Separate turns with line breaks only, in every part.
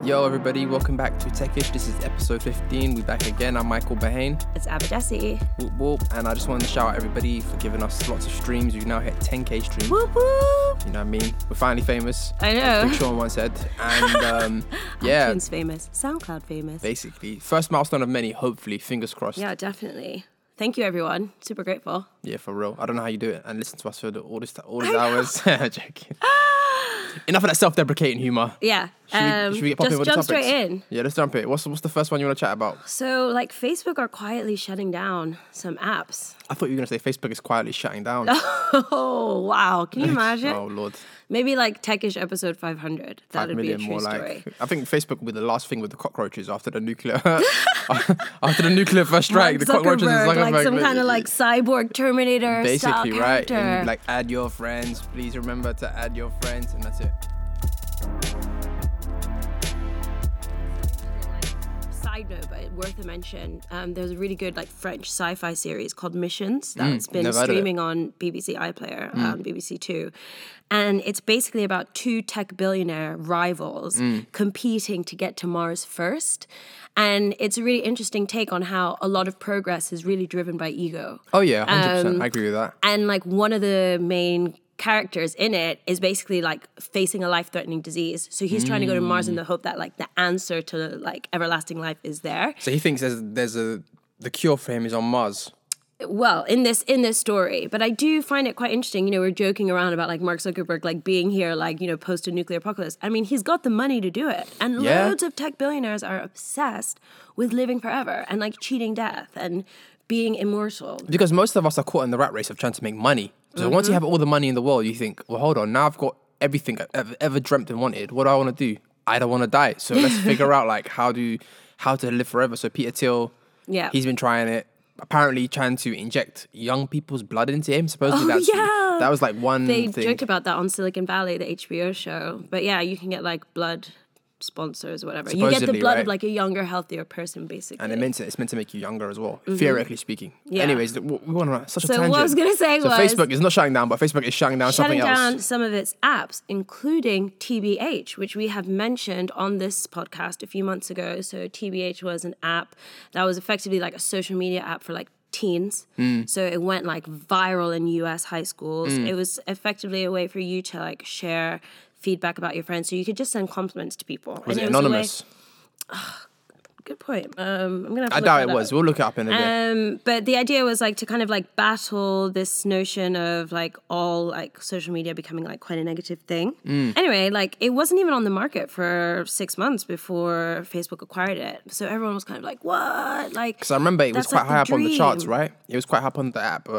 Yo everybody, welcome back to Techish. This is episode 15. We're back again. I'm Michael Bahane.
It's Abadesi.
Whoop whoop. And I just wanted to shout out everybody for giving us lots of streams. We've now hit 10k streams.
Whoop whoop.
You know what I mean? We're finally famous.
I know.
As Big Sean once said. And yeah.
iTunes famous. SoundCloud famous.
Basically. First milestone of many, hopefully. Fingers crossed.
Yeah, definitely. Thank you, everyone. Super grateful.
Yeah, for real. I don't know how you do it and listen to us for all these hours. Joking. Enough of that self-deprecating humor.
Yeah.
Should we get popping with the
jump
topics?
straight in.
Yeah, let's jump in. What's the first one you want to chat about?
So, like, Facebook are quietly shutting down some apps.
I thought you were going to say Facebook is quietly shutting down.
Oh, wow. Can you imagine?
Oh, Lord.
Maybe, like, Techish episode 500. That would be a true story.
I think Facebook will be the last thing with the cockroaches after the nuclear after the nuclear first strike.
Mark
The cockroaches is
like some kind of, like, cyborg Terminator style
basically, right?
character.
And like, add your friends. Please remember to add your friends. And that's it.
Side note, but worth a mention, there's a really good like French sci-fi series called Missions that's been streaming on BBC iPlayer, BBC Two, and it's basically about two tech billionaire rivals competing to get to Mars first. And it's a really interesting take on how a lot of progress is really driven by ego.
Oh yeah, 100%. I agree with that.
And like one of the main characters in it is basically like facing a life-threatening disease. So he's trying to go to Mars in the hope that like the answer to like everlasting life is there.
So he thinks the cure for him is on Mars.
Well, in this story, but I do find it quite interesting. You know, we're joking around about like Mark Zuckerberg like being here, like, you know, post a nuclear apocalypse. I mean, he's got the money to do it, and loads of tech billionaires are obsessed with living forever and like cheating death and being immortal.
Because most of us are caught in the rat race of trying to make money. So once you have all the money in the world, you think, well, hold on, now I've got everything I've ever dreamt and wanted. What do I want to do? I don't want to die. So let's figure out like how to live forever. So Peter Thiel, he's been trying it. Apparently trying to inject young people's blood into him. Supposedly that was like one thing.
They joked about that on Silicon Valley, the HBO show. But yeah, you can get like blood sponsors or whatever.
Supposedly,
you get the blood
right?
of like a younger, healthier person, basically.
And it's meant to make you younger as well, theoretically speaking. Yeah. Anyways, we went on such a tangent.
So what I was going to say was...
Facebook is not shutting down, but Facebook is shutting down something else.
Shutting down some of its apps, including TBH, which we have mentioned on this podcast a few months ago. So TBH was an app that was effectively like a social media app for like teens. So it went like viral in US high schools. It was effectively a way for you to like share feedback about your friends, so you could just send compliments to people.
Was it anonymous?
Good point. I'm gonna have to
I doubt it was. We'll look it up in a bit.
But the idea was like to kind of like battle this notion of like all like social media becoming like quite a negative thing. Anyway, like it wasn't even on the market for 6 months before Facebook acquired it. So everyone was kind of like, what? Like,
because I remember it was quite
like
high up on the charts, right? It was quite high up on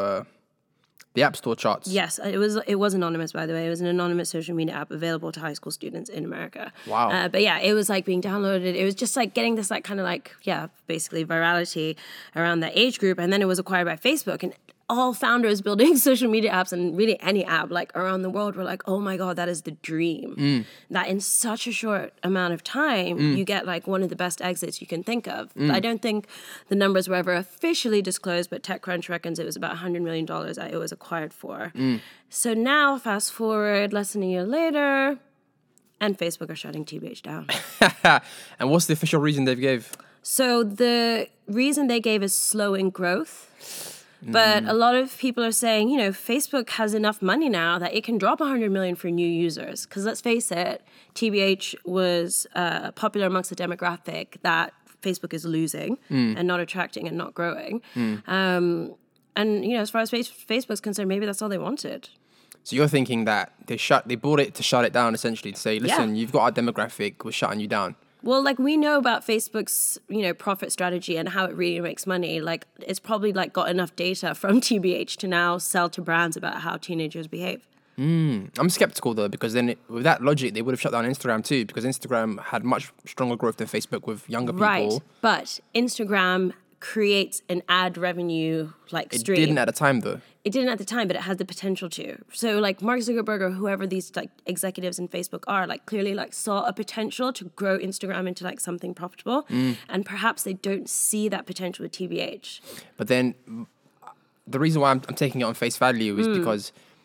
the App Store charts.
Yes, it was anonymous, by the way. It was an anonymous social media app available to high school students in America.
Wow.
But yeah, it was like being downloaded. It was just like getting this like kind of like, basically virality around that age group. And then it was acquired by Facebook. And all founders building social media apps and really any app like around the world were like, oh my God, that is the dream. That in such a short amount of time, you get like one of the best exits you can think of. I don't think the numbers were ever officially disclosed, but TechCrunch reckons it was about $100 million that it was acquired for. So now, fast forward less than a year later, and Facebook are shutting TBH down.
And what's the official reason they gave?
So the reason they gave is slowing growth. But a lot of people are saying, you know, Facebook has enough money now that it can drop 100 million for new users. Because let's face it, TBH was popular amongst a demographic that Facebook is losing and not attracting and not growing. And, you know, as far as Facebook's concerned, maybe that's all they wanted.
So you're thinking that they bought it to shut it down, essentially, to say, listen, you've got our demographic, we're shutting you down.
Well, like we know about Facebook's, you know, profit strategy and how it really makes money. Like it's probably like got enough data from TBH to now sell to brands about how teenagers behave.
I'm skeptical though, because then with that logic, they would have shut down Instagram too, because Instagram had much stronger growth than Facebook with younger people.
Right, but Instagram creates an ad revenue like stream.
It didn't at the time though.
It didn't at the time, but it has the potential to. So like Mark Zuckerberg or whoever these like executives in Facebook are, like clearly like saw a potential to grow Instagram into like something profitable. And perhaps they don't see that potential with TBH.
But then the reason why I'm taking it on face value is because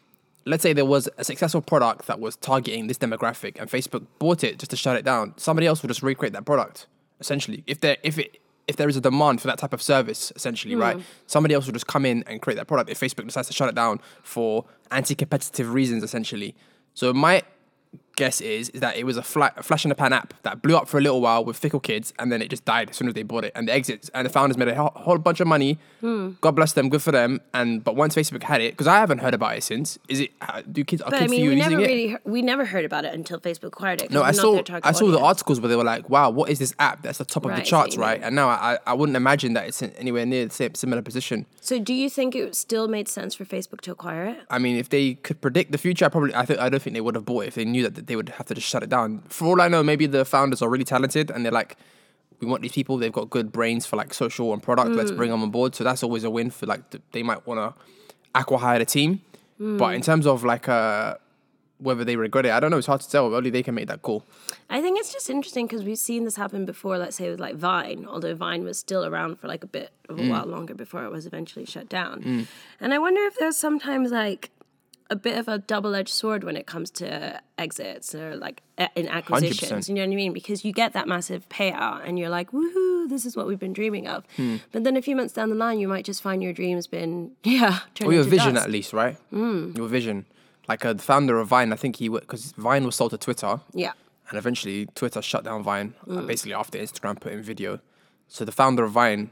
let's say there was a successful product that was targeting this demographic and Facebook bought it just to shut it down, somebody else will just recreate that product, essentially. If there is a demand for that type of service, essentially, right? Somebody else will just come in and create that product if Facebook decides to shut it down for anti-competitive reasons, essentially. So my guess is that it was a flash in the pan app that blew up for a little while with fickle kids, and then it just died as soon as they bought it. And the exits and the founders made a whole bunch of money. God bless them, good for them. But once Facebook had it, because I haven't heard about it since. Are kids using it?
We never heard about it until Facebook acquired it.
No, I saw the articles where they were like, "Wow, what is this app that's the top of the charts, right?" And now I wouldn't imagine that it's anywhere near the same similar position.
So, do you think it still made sense for Facebook to acquire it?
I mean, if they could predict the future, I don't think they would have bought it if they knew that they would have to just shut it down. For all I know, maybe the founders are really talented and they're like, we want these people, they've got good brains for like social and product, let's bring them on board. So that's always a win for like, they might want to acqui-hire the team. But in terms of like whether they regret it, I don't know, it's hard to tell. Only they can make that call.
I think it's just interesting because we've seen this happen before, let's say with like Vine, although Vine was still around for like a bit of a while longer before it was eventually shut down. And I wonder if there's sometimes like a bit of a double-edged sword when it comes to exits or like in acquisitions.
100%.
You know what I mean? Because you get that massive payout and you're like, woohoo, this is what we've been dreaming of. But then a few months down the line, you might just find your dreams been, turned
or your
into
vision
dust.
at least, right? Your vision. Like the founder of Vine, I think because Vine was sold to Twitter.
Yeah.
And eventually Twitter shut down Vine, basically after Instagram put in video. So the founder of Vine,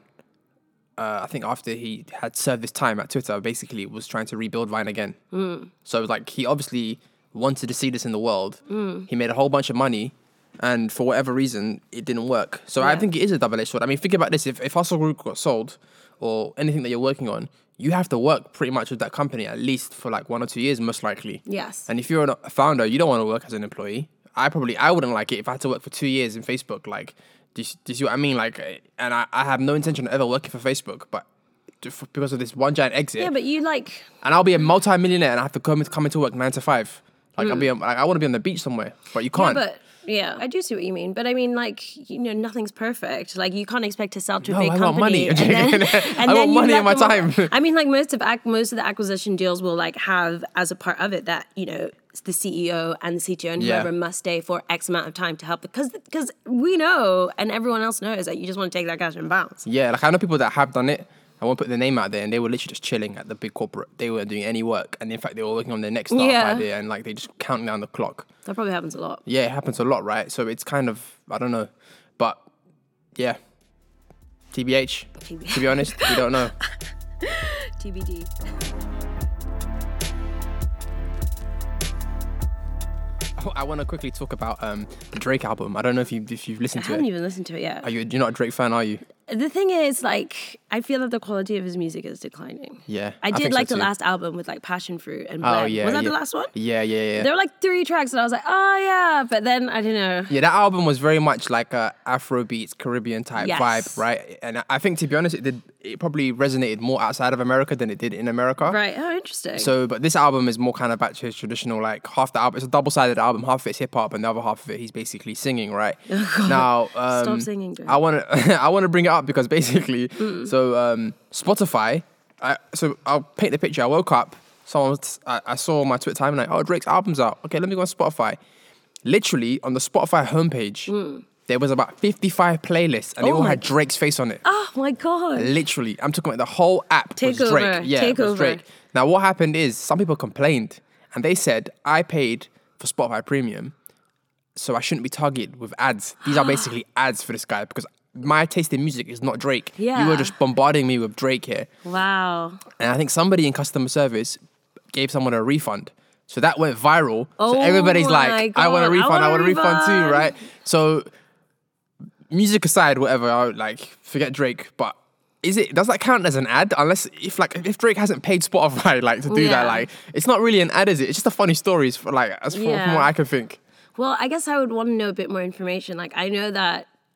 I think after he had served his time at Twitter, basically was trying to rebuild Vine again. So like he obviously wanted to see this in the world. He made a whole bunch of money, and for whatever reason, it didn't work. So I think it is a double-edged sword. I mean, think about this. If Hustle Group got sold, or anything that you're working on, you have to work pretty much with that company at least for like 1 or 2 years, most likely.
Yes.
And if you're a founder, you don't want to work as an employee. I wouldn't like it if I had to work for 2 years in Facebook. Like, do you see what I mean? Like, and I have no intention of ever working for Facebook, but because of this one giant exit.
Yeah, but you like...
And I'll be a multi-millionaire and I have to come into work 9 to 5. Like, I want to be on the beach somewhere, but you can't.
Yeah, I do see what you mean. But I mean, like, nothing's perfect. Like, you can't expect to sell to a big
I
company.
want money.
And then,
I want money in my time.
I mean, like, most of the acquisition deals will, like, have as a part of it that, the CEO and the CTO and whoever must stay for X amount of time to help. Because we know, and everyone else knows, that you just want to take that cash and bounce.
Yeah, like, I know people that have done it. I won't put their name out there, and they were literally just chilling at the big corporate. They weren't doing any work, and in fact, they were working on their next startup idea, and like they just counting down the clock.
That probably happens a lot.
Yeah, it happens a lot, right? So it's kind of, I don't know, but yeah, TBH. To be honest, we don't know.
TBD.
I want to quickly talk about the Drake album. I don't know if you've listened to it.
I haven't even listened to it yet.
You're not a Drake fan, are you?
The thing is, like, I feel that the quality of his music is declining.
Yeah,
I did
think
like
so
the
too.
last album with like Passion Fruit and Blend.
Oh yeah,
was that the last one?
Yeah.
There were like 3 tracks, and I was like, oh yeah, but then I don't know.
Yeah, that album was very much like a Afrobeats, Caribbean type vibe, right? And I think, to be honest, it probably resonated more outside of America than it did in America.
Right. Oh, interesting.
So, but this album is more kind of back to his traditional, like half the album. It's a double-sided album. Half of it's hip hop, and the other half of it he's basically singing, right? Now,
Stop singing, Drake.
I want to bring it up because basically, Spotify. So I'll paint the picture. I woke up. I saw my Twitter timeline. Oh, Drake's album's out. Okay, let me go on Spotify. Literally on the Spotify homepage, there was about 55 playlists, and they all had Drake's face on it.
Oh my god!
Literally, I'm talking about the whole app was Drake. Yeah, it was Drake. Now, what happened is some people complained, and they said I paid for Spotify Premium, so I shouldn't be targeted with ads. These are basically ads for this guy because my taste in music is not Drake.
Yeah.
You were just bombarding me with Drake here.
Wow.
And I think somebody in customer service gave someone a refund. So that went viral. So everybody's like,
God.
I want a refund too, right? So music aside, whatever, I would like forget Drake, but does that count as an ad? Unless if Drake hasn't paid Spotify like to do that, like it's not really an ad, is it? It's just a funny stories from what I can think.
Well, I guess I would want to know a bit more information. Like, I know that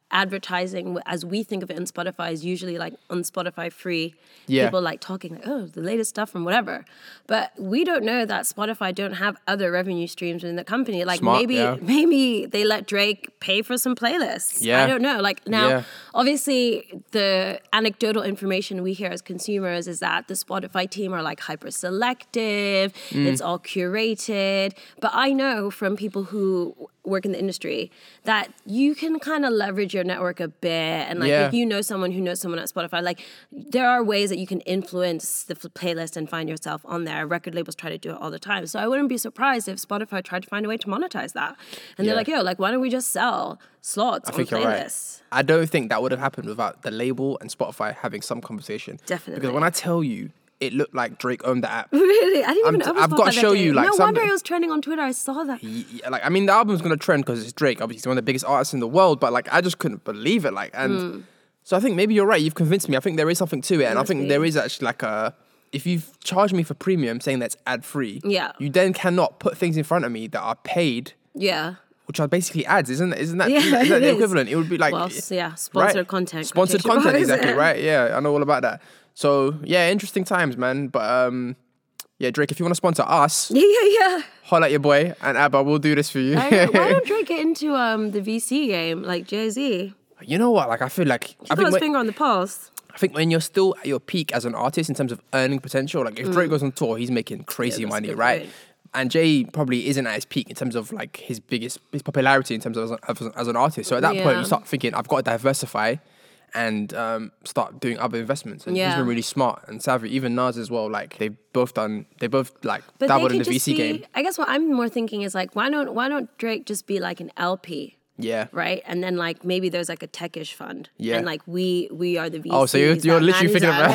advertising as we think of it on Spotify is usually like on Spotify free.
Yeah.
People like talking like, oh, the latest stuff from whatever. But we don't know that Spotify don't have other revenue streams in the company. Like
Smart,
maybe they let Drake pay for some playlists.
Yeah.
I don't know. Like now,
Yeah.
obviously the anecdotal information we hear as consumers is that the Spotify team are like hyper selective. It's all curated. But I know from people who work in the industry that you can kind of leverage your network a bit, and like
Yeah.
if you know someone who knows someone at Spotify, like there are ways that you can influence the playlist and find yourself on there. Record labels try to do it all the time, so I wouldn't be surprised if Spotify tried to find a way to monetize that, and they're
Yeah.
like, yo, like why don't we just sell slots
I
on
think you're right.
playlists?
I don't think that would have happened without the label and Spotify having some conversation.
Definitely.
Because when I tell you, it looked like Drake owned the app.
Really, I didn't even know.
I've got to show you, like,
no
some-
wonder it was trending on Twitter. I saw that.
Like, I mean, the album's gonna trend because it's Drake. Obviously, he's one of the biggest artists in the world. But like, I just couldn't believe it. Like, and so I think maybe you're right. You've convinced me. I think there is something to it, and I think there is actually like a. If you've charged me for premium, saying that's ad free,
Yeah.
you then cannot put things in front of me that are paid,
Yeah.
which are basically ads. Isn't that?
Yeah,
Isn't that
it
the
is.
equivalent? It would be like
Well, yeah, sponsored content.
Sponsored
quotation
content,
marks.
exactly, right? Yeah, I know all about that. So yeah, interesting times, man. But yeah, Drake, if you want to sponsor us,
Yeah.
holla at your boy, and Abba, we'll do this for you.
I know. Why don't Drake get into the VC game like Jay-Z?
You know what? Like, I feel like
He put his finger on the pulse.
I think when you're still at your peak as an artist in terms of earning potential, like if Drake goes on tour, he's making crazy
that's a
money,
good
right?
point.
And Jay probably isn't at his peak in terms of like his popularity in terms of as an artist. So at that point,
Yeah.
you start thinking, I've got to diversify and start doing other investments. And he's
Yeah.
been really smart and savvy. Even Nas as well. Like they both like
But
dabbled
they
in
could
the
just
VC
be,
game.
I guess what I'm more thinking is like, why don't Drake just be like an LP?
Yeah.
Right, and then like maybe there's like a techish fund,
Yeah.
and like we are the VCs.
Oh, so you're literally thinking about-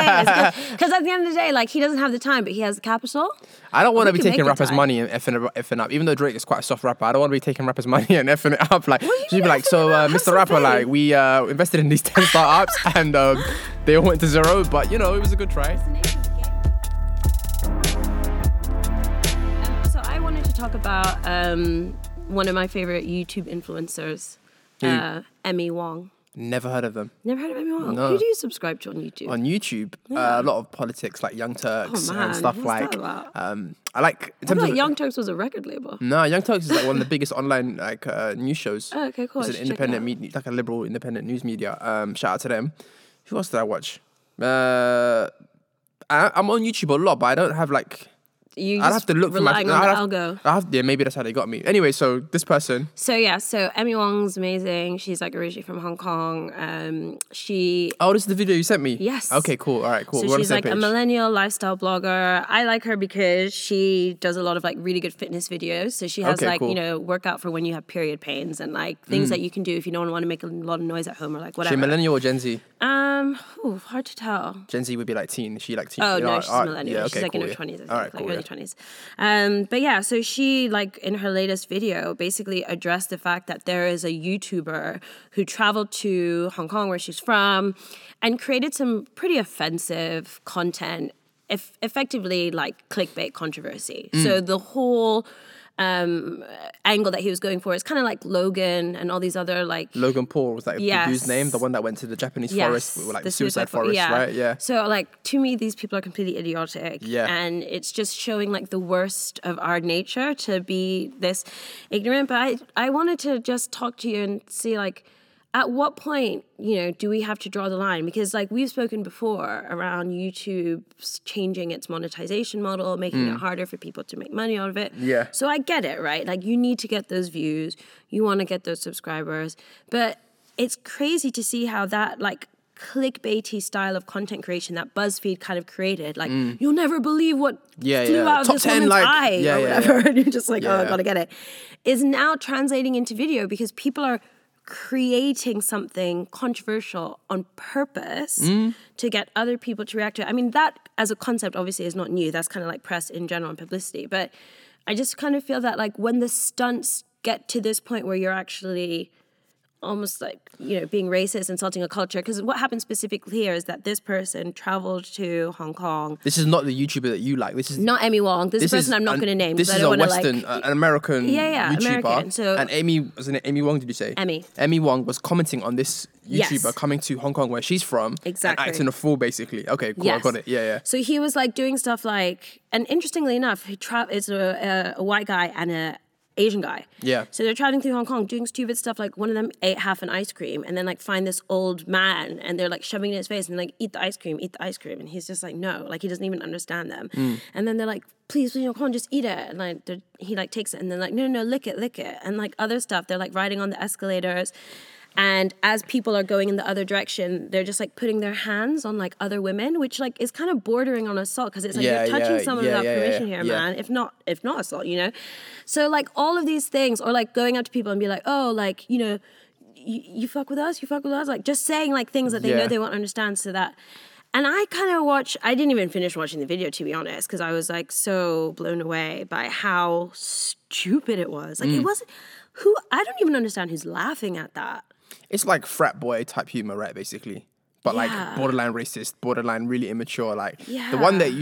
because at the end of the day, like he doesn't have the time, but he has the capital.
I don't want to
We
be
can
taking
make the
rappers'
time.
money and effing up. Even though Drake is quite a soft rapper, I don't want to be taking rappers' money and effing it up. Like,
you
just be
mean
like,
effing
so
it up? Have
Mr.
some
Rapper,
faith."
like, we invested in these 10 startups and they all went to zero, but you know, it was a good try.
So I wanted to talk about one of my favorite YouTube influencers, Emmy Wong.
Never heard of them.
Never heard of Emmy Wong?
No.
Who do you subscribe to on YouTube?
On YouTube, a lot of politics, like Young Turks
Oh, man.
and stuff
What's
like.
that about?
I like in
I
terms
thought
of
Young Turks was a record label.
no, Young Turks is like one of the biggest online like news shows.
Oh, okay, cool. I
It's
should
an
check it
independent
out.
media, like a liberal independent news media. Shout out to them. Who else did I watch? I'm on YouTube a lot, but I don't have like.
You
I'd
just
have to look for my.
relying on the algo.
Yeah, maybe that's how they got me. Anyway, so this person.
So Emmy Wong's amazing. She's like originally from Hong Kong. She
Oh, this is the video you sent me.
Yes.
Okay, cool. All right, cool.
So
We're on the
she's
same
like a
page.
millennial lifestyle blogger. I like her because she does a lot of like really good fitness videos. So she has
Okay,
like,
cool.
you know, workout for when you have period pains and like things that you can do if you don't want to make a lot of noise at home or like
She
whatever.
millennial or Gen Z?
Hard to tell.
Gen Z would be like teen. Is she like teen?
Oh
You know,
no, she's millennial.
yeah,
She's
okay,
like
cool,
in her
yeah.
20s, I think,
All right,
like
cool,
early
yeah.
20s. But yeah, so she like in her latest video basically addressed the fact that there is a YouTuber who traveled to Hong Kong where she's from and created some pretty offensive content, effectively like clickbait controversy. So the whole angle that he was going for is kind of like Logan and all these other like
Logan Paul was like the
Yes.
dude's name, the one that went to the Japanese forest, like the suicide
for-
forest, right? Yeah.
So like to me, these people are completely idiotic.
Yeah.
And it's just showing like the worst of our nature to be this ignorant. But I wanted to just talk to you and see like at what point, you know, do we have to draw the line? Because like we've spoken before around YouTube changing its monetization model, making it harder for people to make money out of it.
Yeah.
So I get it, right? Like you need to get those views, you want to get those subscribers, but it's crazy to see how that like clickbaity style of content creation that BuzzFeed kind of created, like you'll never believe what
Yeah,
flew
yeah.
out of
Top
this
10,
woman's
like-
eye
yeah,
or
yeah,
whatever, and you're just like, oh, I
Yeah.
gotta get it, is now translating into video because people are creating something controversial on purpose to get other people to react to it. I mean, that as a concept obviously is not new. That's kind of like press in general and publicity. But I just kind of feel that like when the stunts get to this point where you're actually almost like, being racist, insulting a culture. Because what happened specifically here is that this person traveled to Hong Kong.
This is not the YouTuber that you like. This is
not Emmy Wong. This is a person I'm not going to name.
This is a Western, an American YouTuber.
American. So,
and Amy Wong, did you say? Emmy Wong was commenting on this YouTuber coming to Hong Kong, where she's from.
Exactly.
And acting a fool, basically. Okay, cool. Yes. I got it. Yeah.
So he was like doing stuff like, and interestingly enough, it's a white guy and a Asian guy.
Yeah.
So they're traveling through Hong Kong doing stupid stuff, like one of them ate half an ice cream and then like find this old man and they're like shoving it in his face and like, eat the ice cream. And he's just like, no, like he doesn't even understand them. And then they're like, please, come on, just eat it. And like he like takes it and then like, no, lick it. And like other stuff, they're like riding on the escalators. And as people are going in the other direction, they're just like putting their hands on like other women, which like is kind of bordering on assault because it's like you're touching someone without permission here, man. If not assault, So like all of these things, or like going up to people and be like, oh, like, you fuck with us, like just saying like things that they know they won't understand, so that. And I kind of I didn't even finish watching the video, to be honest, because I was like so blown away by how stupid it was. Like it wasn't, I don't even understand who's laughing at that.
It's like frat boy type humor, right? Basically, but like borderline racist, borderline really immature. Like the one that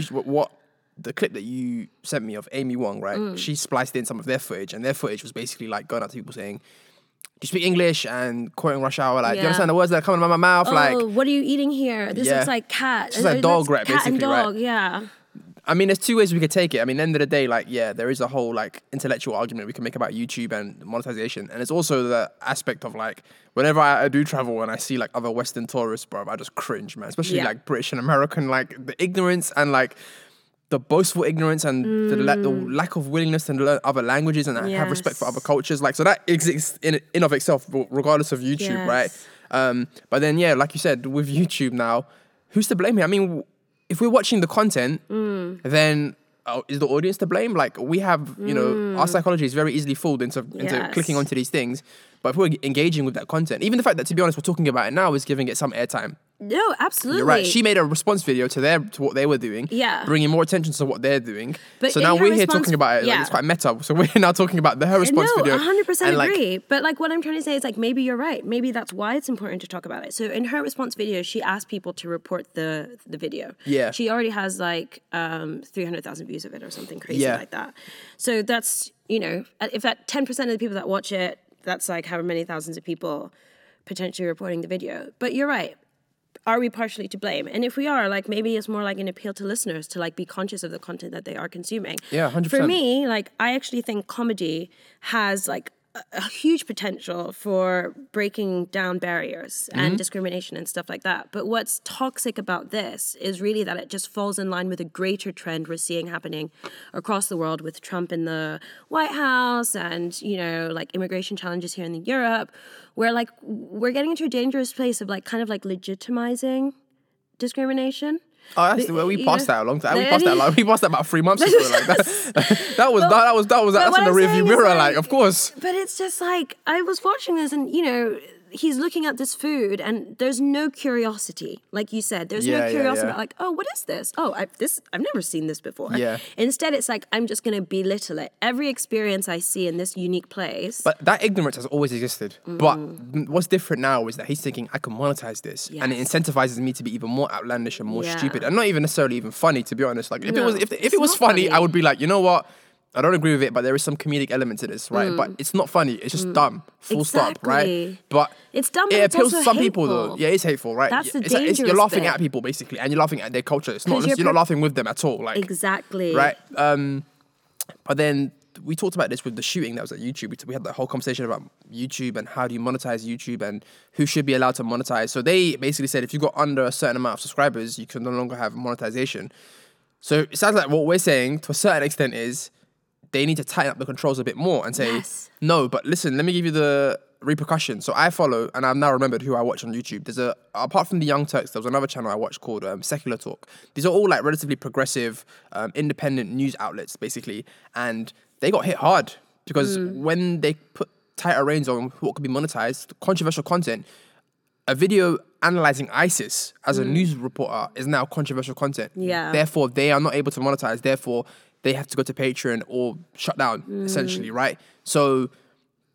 the clip that you sent me of Amy Wong, right? She spliced in some of their footage, and their footage was basically like going out to people saying, "Do you speak English?" and quoting Rush Hour, like, "Do you understand the words that are coming out of my mouth?"
Oh,
like,
what are you eating here? This looks like cat.
It's like dog, right?
Cat
basically,
and dog,
right?
Yeah.
I mean, there's two ways we could take it. I mean, at the end of the day, like, there is a whole, like, intellectual argument we can make about YouTube and monetization. And it's also the aspect of, like, whenever I do travel and I see, like, other Western tourists, bro, I just cringe, man. Especially, like, British and American, like, the ignorance and, like, the boastful ignorance and the lack of willingness to learn other languages and have respect for other cultures. Like, so that exists in of itself, regardless of YouTube, right? But then, like you said, with YouTube now, who's to blame here? I mean, if we're watching the content, then is the audience to blame? Like, we have, our psychology is very easily fooled into clicking onto these things. But if we're engaging with that content, even the fact that, to be honest, we're talking about it now is giving it some airtime.
No, absolutely.
You're right. She made a response video to what they were doing, bringing more attention to what they're doing. But so now we're here talking about it. Like, it's quite meta. So we're now talking about her response video.
No, 100% agree. But like what I'm trying to say is like maybe you're right. Maybe that's why it's important to talk about it. So in her response video, she asked people to report the video.
Yeah.
She already has like 300,000 views of it or something crazy like that. So that's, if at 10% of the people that watch it, that's like however many thousands of people potentially reporting the video. But you're right. Are we partially to blame? And if we are, like, maybe it's more like an appeal to listeners to like be conscious of the content that they are consuming.
Yeah, 100%.
For me, like, I actually think comedy has like a huge potential for breaking down barriers and discrimination and stuff like that. But what's toxic about this is really that it just falls in line with a greater trend we're seeing happening across the world with Trump in the White House and, like immigration challenges here in Europe, where like we're getting into a dangerous place of like kind of like legitimizing discrimination.
Oh, that's we passed that a long time. We passed that about 3 months ago. Like that was that's in the rearview mirror. Like, of course.
But it's just like I was watching this, and he's looking at this food, and there's no curiosity, like you said. There's no curiosity about like, oh, what is this? Oh, I've never seen this before.
Yeah.
Instead, it's like I'm just gonna belittle it. Every experience I see in this unique place.
But that ignorance has always existed. But what's different now is that he's thinking I can monetize this, and it incentivizes me to be even more outlandish and more stupid, and not even necessarily even funny. To be honest, like if it was funny, I would be like, you know what? I don't agree with it, but there is some comedic element to this, right? But it's not funny. It's just dumb. Full stop, right? But
it's dumb. But
it
it's
appeals
also
to some
hateful.
people, though. Yeah, it's hateful, right?
That's the
it's like,
dangerous
you're laughing
bit.
at people, basically, and you're laughing at their culture. It's not. You're not laughing with them at all. Like
exactly.
Right. But then we talked about this with the shooting that was at YouTube. We had that whole conversation about YouTube and how do you monetize YouTube and who should be allowed to monetize. So they basically said if you got under a certain amount of subscribers, you can no longer have monetization. So it sounds like what we're saying to a certain extent is they need to tighten up the controls a bit more and say, no, but listen, let me give you the repercussions. So I follow, and I've now remembered who I watch on YouTube. Apart from the Young Turks, there was another channel I watched called Secular Talk. These are all like relatively progressive, independent news outlets, basically. And they got hit hard because when they put tighter reins on what could be monetized, controversial content, a video analyzing ISIS as a news reporter is now controversial content.
Yeah.
Therefore, they are not able to monetize. Therefore, they have to go to Patreon or shut down, essentially, right? So there's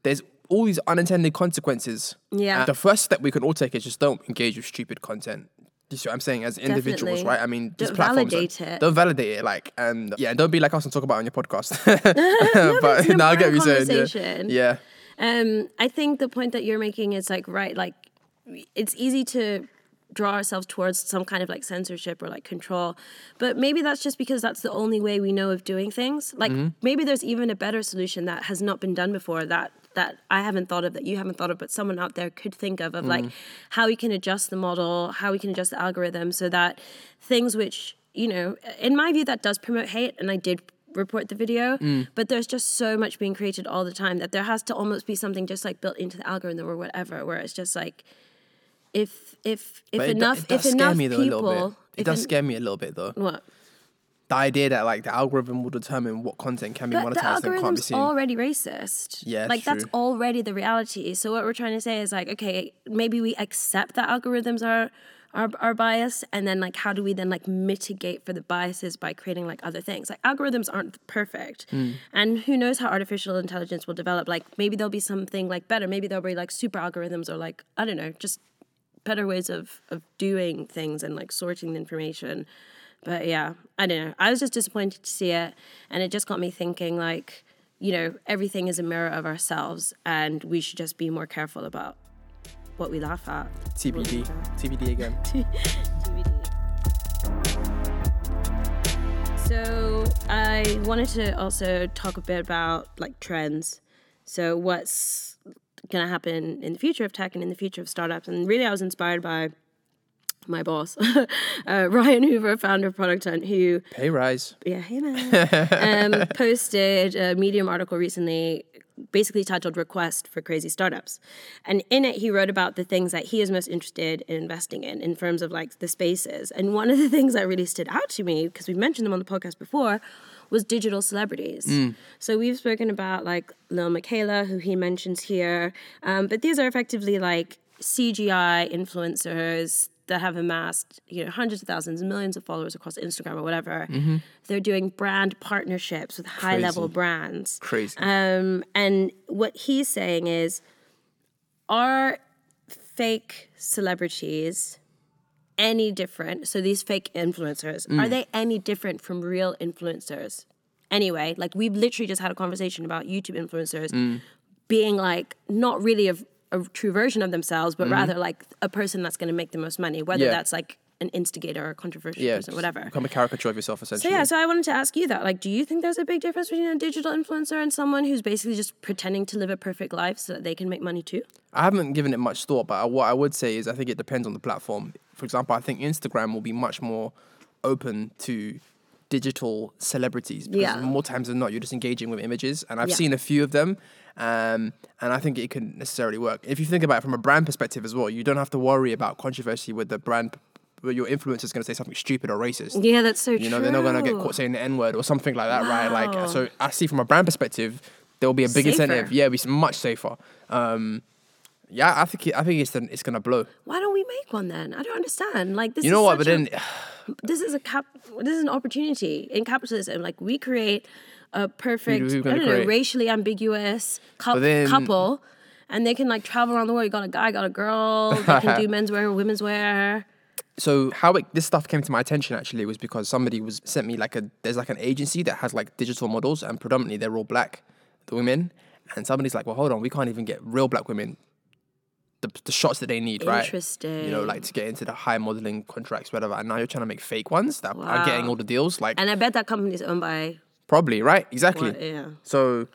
all these unintended consequences.
Yeah.
And the first step we can all take is just don't engage with stupid content. You see what I'm saying? As individuals,
Definitely.
right? I mean, these
Don't
platforms
validate it.
Don't validate it, like, and yeah, don't be like us and talk about it on your podcast.
But it's an
I get what
important
you're saying.
conversation.
Yeah.
I think the point that you're making is like, right, like it's easy to draw ourselves towards some kind of like censorship or like control, but maybe that's just because that's the only way we know of doing things. Like maybe there's even a better solution that has not been done before that I haven't thought of, that you haven't thought of, but someone out there could think of like how we can adjust the model, how we can adjust the algorithm so that things which, you know, in my view, that does promote hate, and I did report the video, but there's just so much being created all the time that there has to almost be something just like built into the algorithm or whatever, where it's just like if enough people,
it does scare me a little bit though.
What?
The idea that like the algorithm will determine what content can be
But the
monetized and can't be
algorithm's
seen.
already racist.
Yeah, it's
like that's
true.
already the reality. So what we're trying to say is like, okay, maybe we accept that algorithms are biased, and then like how do we then like mitigate for the biases by creating like other things? Like algorithms aren't perfect, and who knows how artificial intelligence will develop? Like maybe there'll be something like better. Maybe there'll be like super algorithms or like I don't know, just better ways of doing things and like sorting the information. But yeah, I don't know. I was just disappointed to see it, and it just got me thinking like, you know, everything is a mirror of ourselves, and we should just be more careful about what we laugh at.
TBD again.
TBD. So I wanted to also talk a bit about like trends. So what's going to happen in the future of tech and in the future of startups. And really I was inspired by my boss, Ryan Hoover, founder of Product Hunt, who...
Pay rise.
Yeah, hey man. Posted a Medium article recently basically titled Request for Crazy Startups. And in it, he wrote about the things that he is most interested in investing in terms of like the spaces. And one of the things that really stood out to me, because we've mentioned them on the podcast before, was digital celebrities. So we've spoken about like Lil Miquela, who he mentions here. But these are effectively like CGI influencers that have amassed, you know, hundreds of thousands, millions of followers across Instagram or whatever. They're doing brand partnerships with high-level brands.
Crazy.
And what he's saying is, are fake celebrities any different? So these fake influencers, are they any different from real influencers? Anyway, like we've literally just had a conversation about YouTube influencers being like not really a true version of themselves, but rather like a person that's going to make the most money, whether that's like an instigator or a controversial person, whatever.
Become a caricature of yourself, essentially.
So I wanted to ask you that. Like, do you think there's a big difference between a digital influencer and someone who's basically just pretending to live a perfect life so that they can make money too?
I haven't given it much thought, but what I would say is I think it depends on the platform. For example, I think Instagram will be much more open to digital celebrities because more times than not, you're just engaging with images. And I've seen a few of them. And I think it can necessarily work. If you think about it from a brand perspective as well, you don't have to worry about controversy with the brand, where your influencer is going to say something stupid or racist.
Yeah, that's so true.
You know, they're not going to get caught saying the N-word or something like that, right? Like, so I see from a brand perspective, there will be a big incentive. Yeah, it'll be much safer. I think it's going to blow.
Why don't we make one then? I don't understand. Like this.
You know what? But then
this is an opportunity in capitalism. Like we create a perfect, racially ambiguous couple, and they can like travel around the world. You got a guy, got a girl. They can do men's wear, women's wear.
So this stuff came to my attention actually was because somebody sent me there's like an agency that has like digital models, and predominantly they're all black, the women, and somebody's like, well, hold on, we can't even get real black women the shots that they need, right?
Interesting.
You know, like to get into the high modeling contracts, whatever. And now you're trying to make fake ones that are getting all the deals. Like,
and I bet that company is owned by...
Probably, right? Exactly.
Yeah.
So,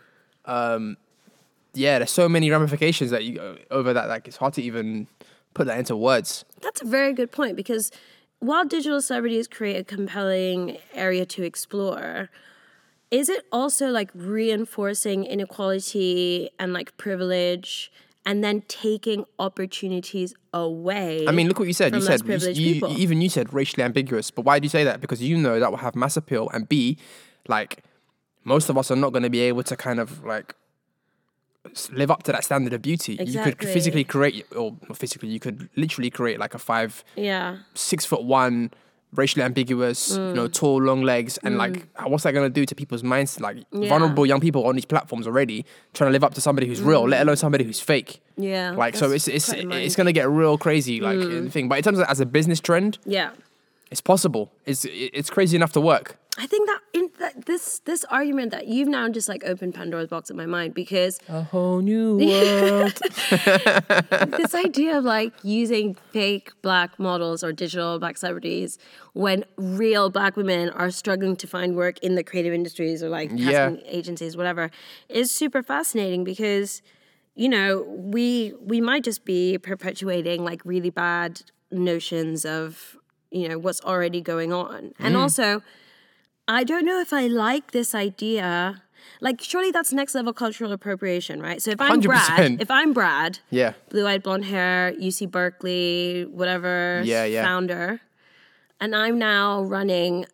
there's so many ramifications that over that, like, it's hard to even put that into words.
That's a very good point, because while digital celebrities create a compelling area to explore, is it also like reinforcing inequality and like privilege and then taking opportunities away?
I mean, look what you said. You said
you
said racially ambiguous. But why do you say that? Because you know that will have mass appeal, and B, like most of us are not going to be able to kind of like live up to that standard of beauty.
Exactly.
You could physically create, or not physically, you could literally create like a 6'1" racially ambiguous, tall, long legs, and like, what's that gonna do to people's minds? Like,
Yeah.
vulnerable young people on these platforms already trying to live up to somebody who's real, let alone somebody who's fake.
Yeah.
Like, so
that's
it's
quite mind.
gonna get real crazy, like in the thing. But in terms of as a business trend,
Yeah.
it's possible. It's crazy enough to work.
I think that this argument that you've now just like opened Pandora's box in my mind, because
A whole new world.
this idea of like using fake black models or digital black celebrities when real black women are struggling to find work in the creative industries or like casting agencies, whatever, is super fascinating, because, you know, we might just be perpetuating like really bad notions of, you know, what's already going on. And also, I don't know if I like this idea. Like, surely that's next level cultural appropriation, right? So if I'm
100%.
Brad,
Yeah.
blue-eyed blonde hair, UC Berkeley, whatever,
Yeah.
founder, and I'm now running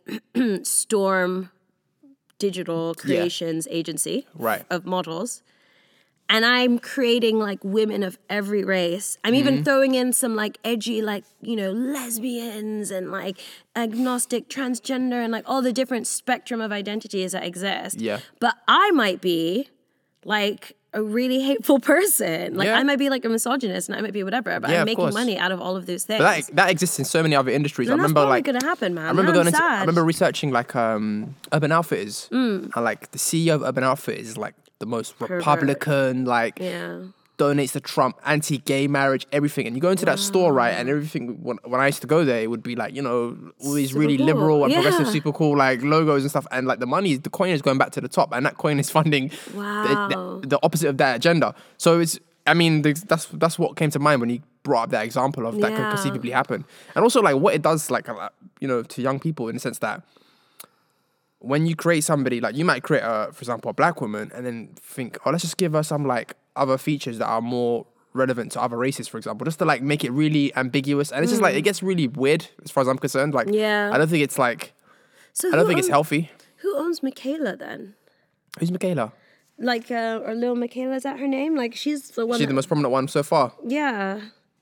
Storm Digital Creations agency
Right.
of models, and I'm creating like women of every race. I'm even throwing in some like edgy, like, you know, lesbians and like agnostic, transgender, and like all the different spectrum of identities that exist.
Yeah.
But I might be like a really hateful person. Like,
Yeah.
I might be like a misogynist and I might be whatever, but
Yeah,
I'm
of
making
course.
money out of all of those things.
But that exists in so many other industries.
and
I
that's
remember
probably
like
gonna happen, man.
I remember
I'm
going into,
sad.
I remember researching like Urban Outfitters, and like the CEO of Urban Outfitters is like the most Republican, like
Yeah.
donates to Trump, anti-gay marriage, everything. And you go into that store, right, and everything. When I used to go there, it would be like, you know, all these
Super
really
cool.
liberal and progressive,
Yeah.
super cool like logos and stuff. And like the coin is going back to the top, and that coin is funding
Wow.
the opposite of that agenda. So it's, I mean, that's what came to mind when you brought up that example of that could
Yeah.
conceivably happen. And also like what it does, like, you know, to young people in the sense that when you create somebody, like you might create for example, a black woman and then think, oh, let's just give her some like other features that are more relevant to other races, for example, just to like make it really ambiguous. And it's just like, it gets really weird as far as I'm concerned. Like,
Yeah.
I don't think it's like,
So
I don't think it's healthy.
Who owns Michaela then?
Who's Michaela?
Like, or Lil Michaela, is that her name? Like, she's the one.
She's the most prominent one so far.
Yeah.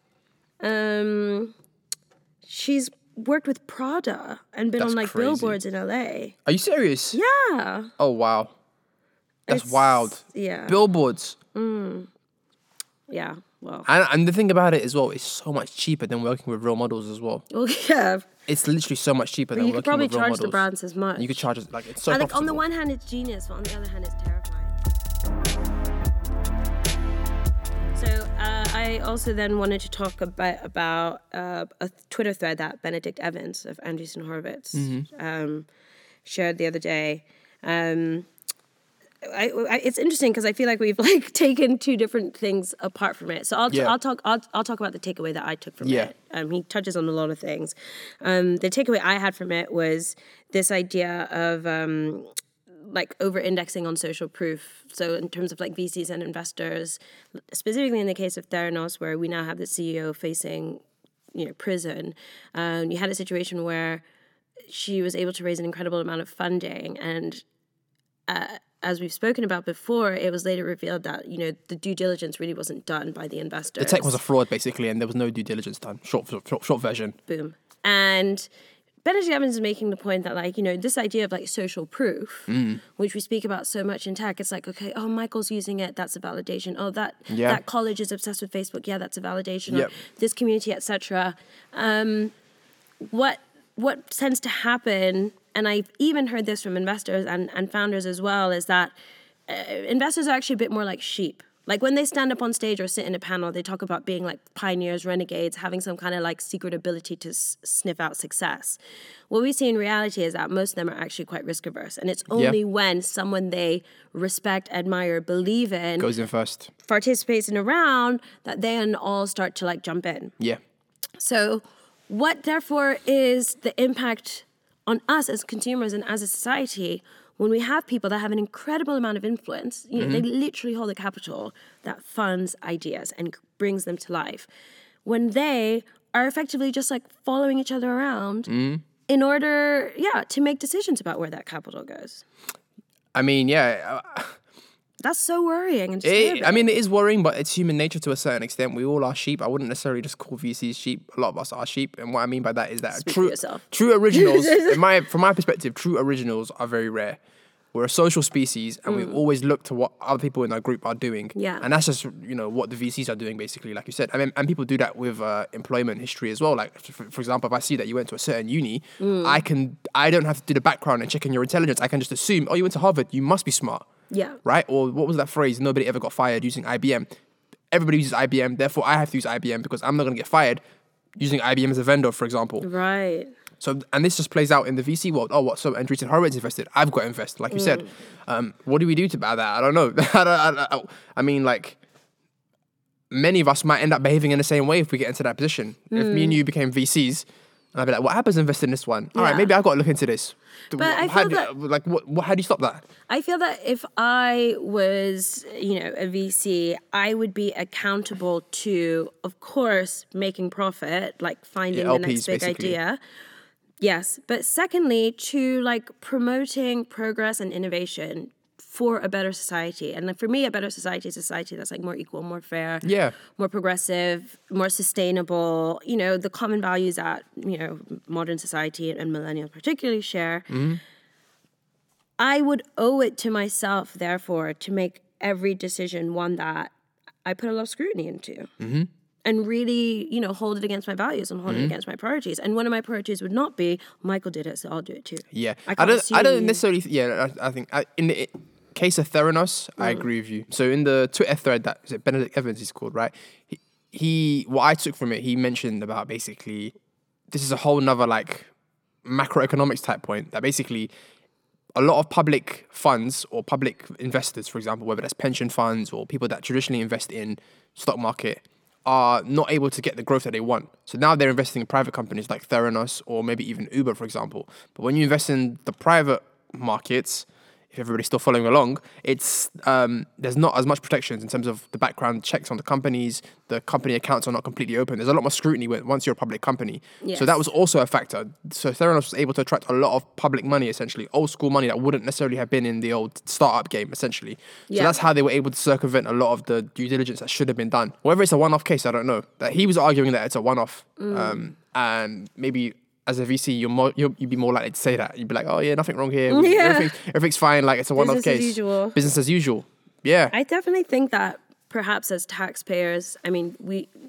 She's worked with Prada and been
That's
on like
crazy.
billboards in LA.
Are you serious?
Yeah.
Oh, wow. That's
It's-
wild.
Yeah.
Billboards.
Yeah. Well.
And the thing about it as well, it's so much cheaper than working with real models as well.
Well, yeah.
It's literally so much cheaper than
You
working
could probably
with real
charge
models.
the brands as much.
You could charge it, like, it's so
And like, on the
profitable.
one hand, it's genius, but on the other hand, it's terrifying. So I also then wanted to talk about a Twitter thread that Benedict Evans of Andreessen Horowitz shared the other day. It's interesting because I feel like we've like taken two different things apart from it. So I'll talk about the takeaway that I took from
Yeah.
it. He touches on a lot of things. The takeaway I had from it was this idea of like over-indexing on social proof. So in terms of like VCs and investors, specifically in the case of Theranos, where we now have the CEO facing, you know, prison, you had a situation where she was able to raise an incredible amount of funding, and as we've spoken about before, it was later revealed that, you know, the due diligence really wasn't done by the investors.
The tech was a fraud, basically, and there was no due diligence done. Short version.
Boom. And Benedict Evans is making the point that, like, you know, this idea of like social proof, which we speak about so much in tech, it's like, okay, oh, Michael's using it, that's a validation. Oh, that college is obsessed with Facebook, yeah, that's a validation.
Yep.
Or this community, etc. What tends to happen, and I've even heard this from investors and founders as well, is that investors are actually a bit more like sheep. Like when they stand up on stage or sit in a panel, they talk about being like pioneers, renegades, having some kind of like secret ability to sniff out success. What we see in reality is that most of them are actually quite risk averse. And it's only when someone they respect, admire, believe in
Goes in first.
participates in a round that they and all start to like jump in.
Yeah.
So what therefore is the impact on us as consumers and as a society when we have people that have an incredible amount of influence? You know, they literally hold the capital that funds ideas and brings them to life. When they are effectively just like following each other around in order, to make decisions about where that capital goes.
I mean, yeah.
That's so worrying and disturbing.
I mean, it is worrying, but it's human nature to a certain extent. We all are sheep. I wouldn't necessarily just call VCs sheep. A lot of us are sheep, and what I mean by that is that
Speak for yourself.
true originals, from my perspective, true originals are very rare. We're a social species, and we always look to what other people in our group are doing.
Yeah.
And that's just, what the VCs are doing, basically, like you said. I mean, and people do that with employment history as well. Like, for example, if I see that you went to a certain uni, I don't have to do the background and check in your intelligence. I can just assume, oh, you went to Harvard, you must be smart.
Yeah.
Right? Or what was that phrase? Nobody ever got fired using IBM. Everybody uses IBM, therefore I have to use IBM because I'm not going to get fired using IBM as a vendor, for example.
Right.
So, and this just plays out in the VC world. Oh, what? So Andreessen Horowitz invested. I've got to invest, like you said. What do we do about that? I don't know. I mean, like, many of us might end up behaving in the same way if we get into that position. If me and you became VCs, and I'd be like, what happens invested in this one? All right, maybe I've got to look into this.
But I feel that,
how do you stop that?
I feel that if I was, a VC, I would be accountable to, of course, making profit, like finding the
LPs,
next big
basically.
idea. Yes. But secondly, to like promoting progress and innovation for a better society. And like for me, a better society is a society that's like more equal, more fair, more progressive, more sustainable, the common values that, modern society and millennials particularly share. I would owe it to myself, therefore, to make every decision one that I put a lot of scrutiny into. And really, hold it against my values and hold it against my priorities. And one of my priorities would not be, Michael did it, so I'll do it too.
Yeah. I don't necessarily, I think in the case of Theranos, I agree with you. So in the Twitter thread that, is it Benedict Evans he's called, right? He what I took from it, he mentioned about basically, this is a whole nother like macroeconomics type point, that basically a lot of public funds or public investors, for example, whether that's pension funds or people that traditionally invest in stock market, are not able to get the growth that they want. So now they're investing in private companies like Theranos or maybe even Uber, for example. But when you invest in the private markets, if everybody's still following along, it's there's not as much protections in terms of the background checks on the companies. The company accounts are not completely open. There's a lot more scrutiny once you're a public company.
Yes.
So that was also a factor. So Theranos was able to attract a lot of public money, essentially, old school money that wouldn't necessarily have been in the old startup game, essentially. So that's how they were able to circumvent a lot of the due diligence that should have been done. Whether it's a one-off case, I don't know. That he was arguing that it's a one-off, and maybe as a VC, you'd be more likely to say that. You'd be like, oh yeah, nothing wrong here. Everything's fine. Like it's a one-off case. Business as usual. Yeah.
I definitely think that perhaps as taxpayers, I mean,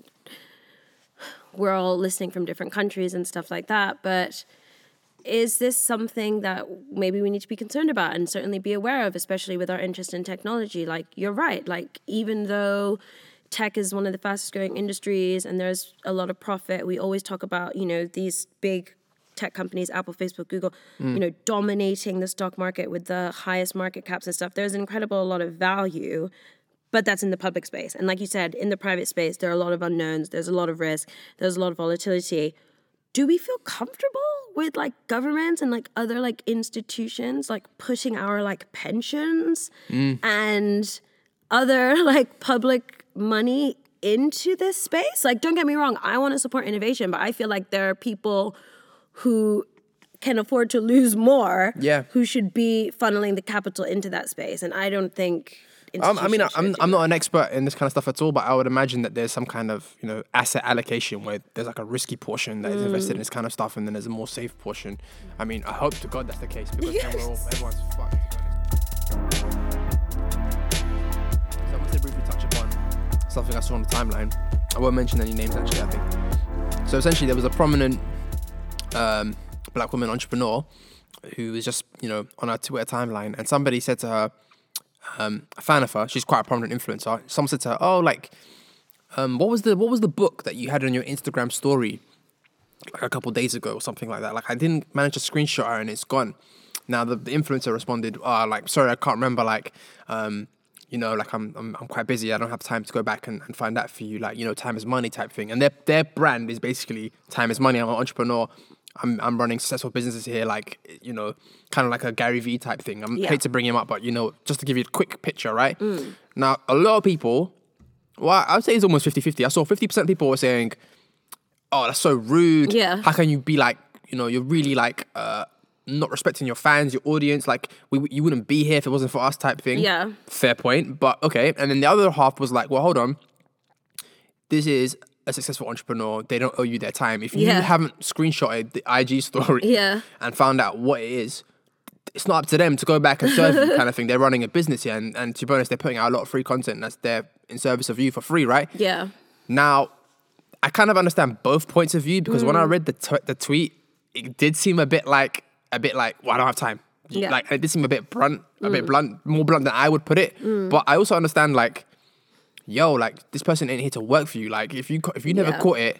we're all listening from different countries and stuff like that, but is this something that maybe we need to be concerned about and certainly be aware of, especially with our interest in technology? Like, you're right. Like, even though tech is one of the fastest growing industries and there's a lot of profit, we always talk about, these big tech companies, Apple, Facebook, Google, dominating the stock market with the highest market caps and stuff. There's an incredible lot of value, but that's in the public space. And like you said, in the private space, there are a lot of unknowns. There's a lot of risk. There's a lot of volatility. Do we feel comfortable with like governments and like other like institutions like putting our like pensions and other like public money into this space? Like, don't get me wrong, I want to support innovation, but I feel like there are people who can afford to lose more who should be funneling the capital into that space. And I don't think
I mean, I'm not an expert in this kind of stuff at all, but I would imagine that there's some kind of, asset allocation where there's like a risky portion that is invested in this kind of stuff, and then there's a more safe portion. I mean, I hope to God that's the case, because then everyone's fucked, to be honest. So I want to briefly touch upon something I saw on the timeline. I won't mention any names, actually, I think. So essentially, there was a prominent black woman entrepreneur who was just, on her Twitter timeline, and somebody said to her, a fan of her, she's quite a prominent influencer. Someone said to her, "Oh, like, what was the book that you had on your Instagram story like a couple of days ago or something like that? Like, I didn't manage to screenshot her and it's gone." Now the influencer responded, like, sorry, I can't remember. Like, like I'm quite busy. I don't have time to go back and find that for you. Like, time is money type thing. And their brand is basically time is money. I'm an entrepreneur. I'm running successful businesses here, like, kind of like a Gary Vee type thing. I'm hate to bring him up, but, just to give you a quick picture, right? Now, a lot of people, well, I would say it's almost 50-50. I saw 50% of people were saying, oh, that's so rude.
Yeah.
How can you be like, you're really like not respecting your fans, your audience. Like, you wouldn't be here if it wasn't for us type thing.
Yeah.
Fair point. But okay. And then the other half was like, well, hold on. This is a successful entrepreneur. They don't owe you their time. If you haven't screenshotted the IG story and found out what it is, it's not up to them to go back and serve you kind of thing. They're running a business here. And to be honest, they're putting out a lot of free content that's there in service of you for free, right?
Yeah.
Now, I kind of understand both points of view because when I read the tweet, it did seem a bit like, well, I don't have time.
Yeah.
Like, it did seem a bit blunt, more blunt than I would put it. But I also understand, like, yo, like, this person ain't here to work for you. Like, if you never caught it,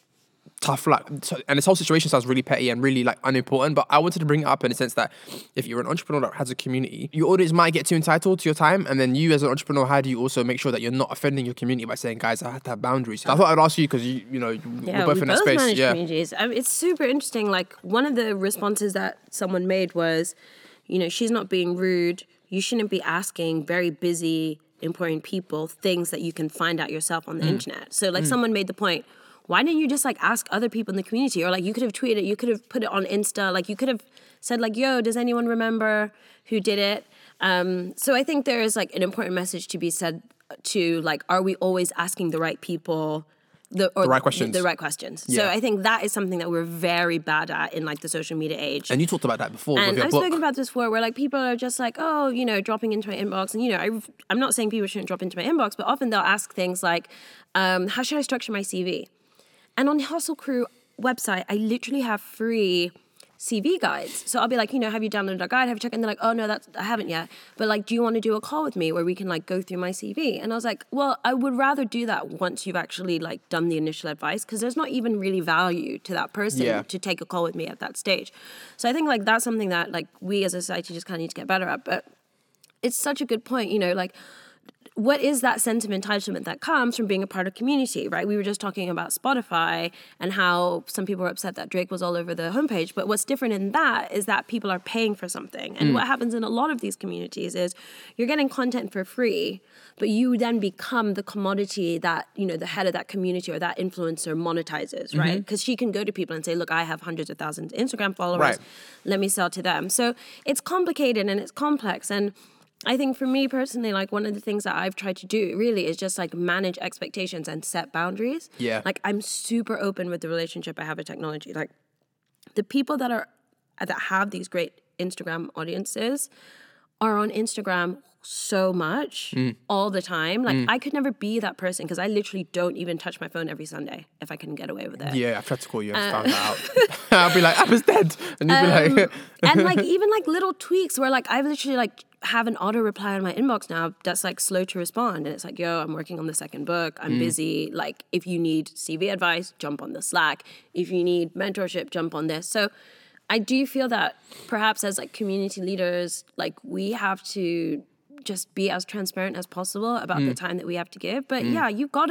tough luck. So, and this whole situation sounds really petty and really, like, unimportant, but I wanted to bring it up in the sense that if you're an entrepreneur that has a community, your audience might get too entitled to your time, and then you as an entrepreneur, how do you also make sure that you're not offending your community by saying, guys, I have to have boundaries? So I thought I'd ask you because we're both in that space.
Manage communities. It's super interesting. Like, one of the responses that someone made was, she's not being rude. You shouldn't be asking very busy, important people things that you can find out yourself on the internet. So, like, someone made the point, why didn't you just, like, ask other people in the community? Or, like, you could have tweeted it, you could have put it on Insta, like, you could have said, like, yo, does anyone remember who did it? So I think there is, like, an important message to be said to, like, are we always asking the right people the
right questions?
The right questions.
Yeah.
So I think that is something that we're very bad at in, like, the social media age.
And you talked about that before
and
with your
I've
book.
spoken about this before, where, like, people are just like, oh, dropping into my inbox. And, I'm not saying people shouldn't drop into my inbox, but often they'll ask things like, how should I structure my CV? And on the Hustle Crew website, I literally have free CV guides. So I'll be like, have you downloaded our guide? Have you checked? And they're like, oh, no, I haven't yet. But, like, do you want to do a call with me where we can, like, go through my CV? And I was like, well, I would rather do that once you've actually, like, done the initial advice, because there's not even really value to that person to take a call with me at that stage. So I think, like, that's something that, like, we as a society just kind of need to get better at. But it's such a good point, like, what is that sense of entitlement that comes from being a part of community, right? We were just talking about Spotify and how some people were upset that Drake was all over the homepage. But what's different in that is that people are paying for something. And what happens in a lot of these communities is you're getting content for free, but you then become the commodity that, the head of that community or that influencer monetizes, right? Because she can go to people and say, look, I have hundreds of thousands of Instagram followers.
Right.
Let me sell to them. So it's complicated and it's complex. And I think for me personally, like, one of the things that I've tried to do really is just, like, manage expectations and set boundaries.
Yeah.
Like, I'm super open with the relationship I have with technology. Like, the people that have these great Instagram audiences are on Instagram so much all the time. Like, I could never be that person because I literally don't even touch my phone every Sunday if I can get away with it.
Yeah, I've tried to call you and found that out. I'll be like, Appa's dead. And you'll be like...
and, like, even, like, little tweaks where, like, I've literally, like, have an auto reply on my inbox now that's, like, slow to respond. And it's like, yo, I'm working on the second book. I'm busy. Like, if you need CV advice, jump on the Slack. If you need mentorship, jump on this. So I do feel that perhaps as, like, community leaders, like, we have to just be as transparent as possible about the time that we have to give. But yeah,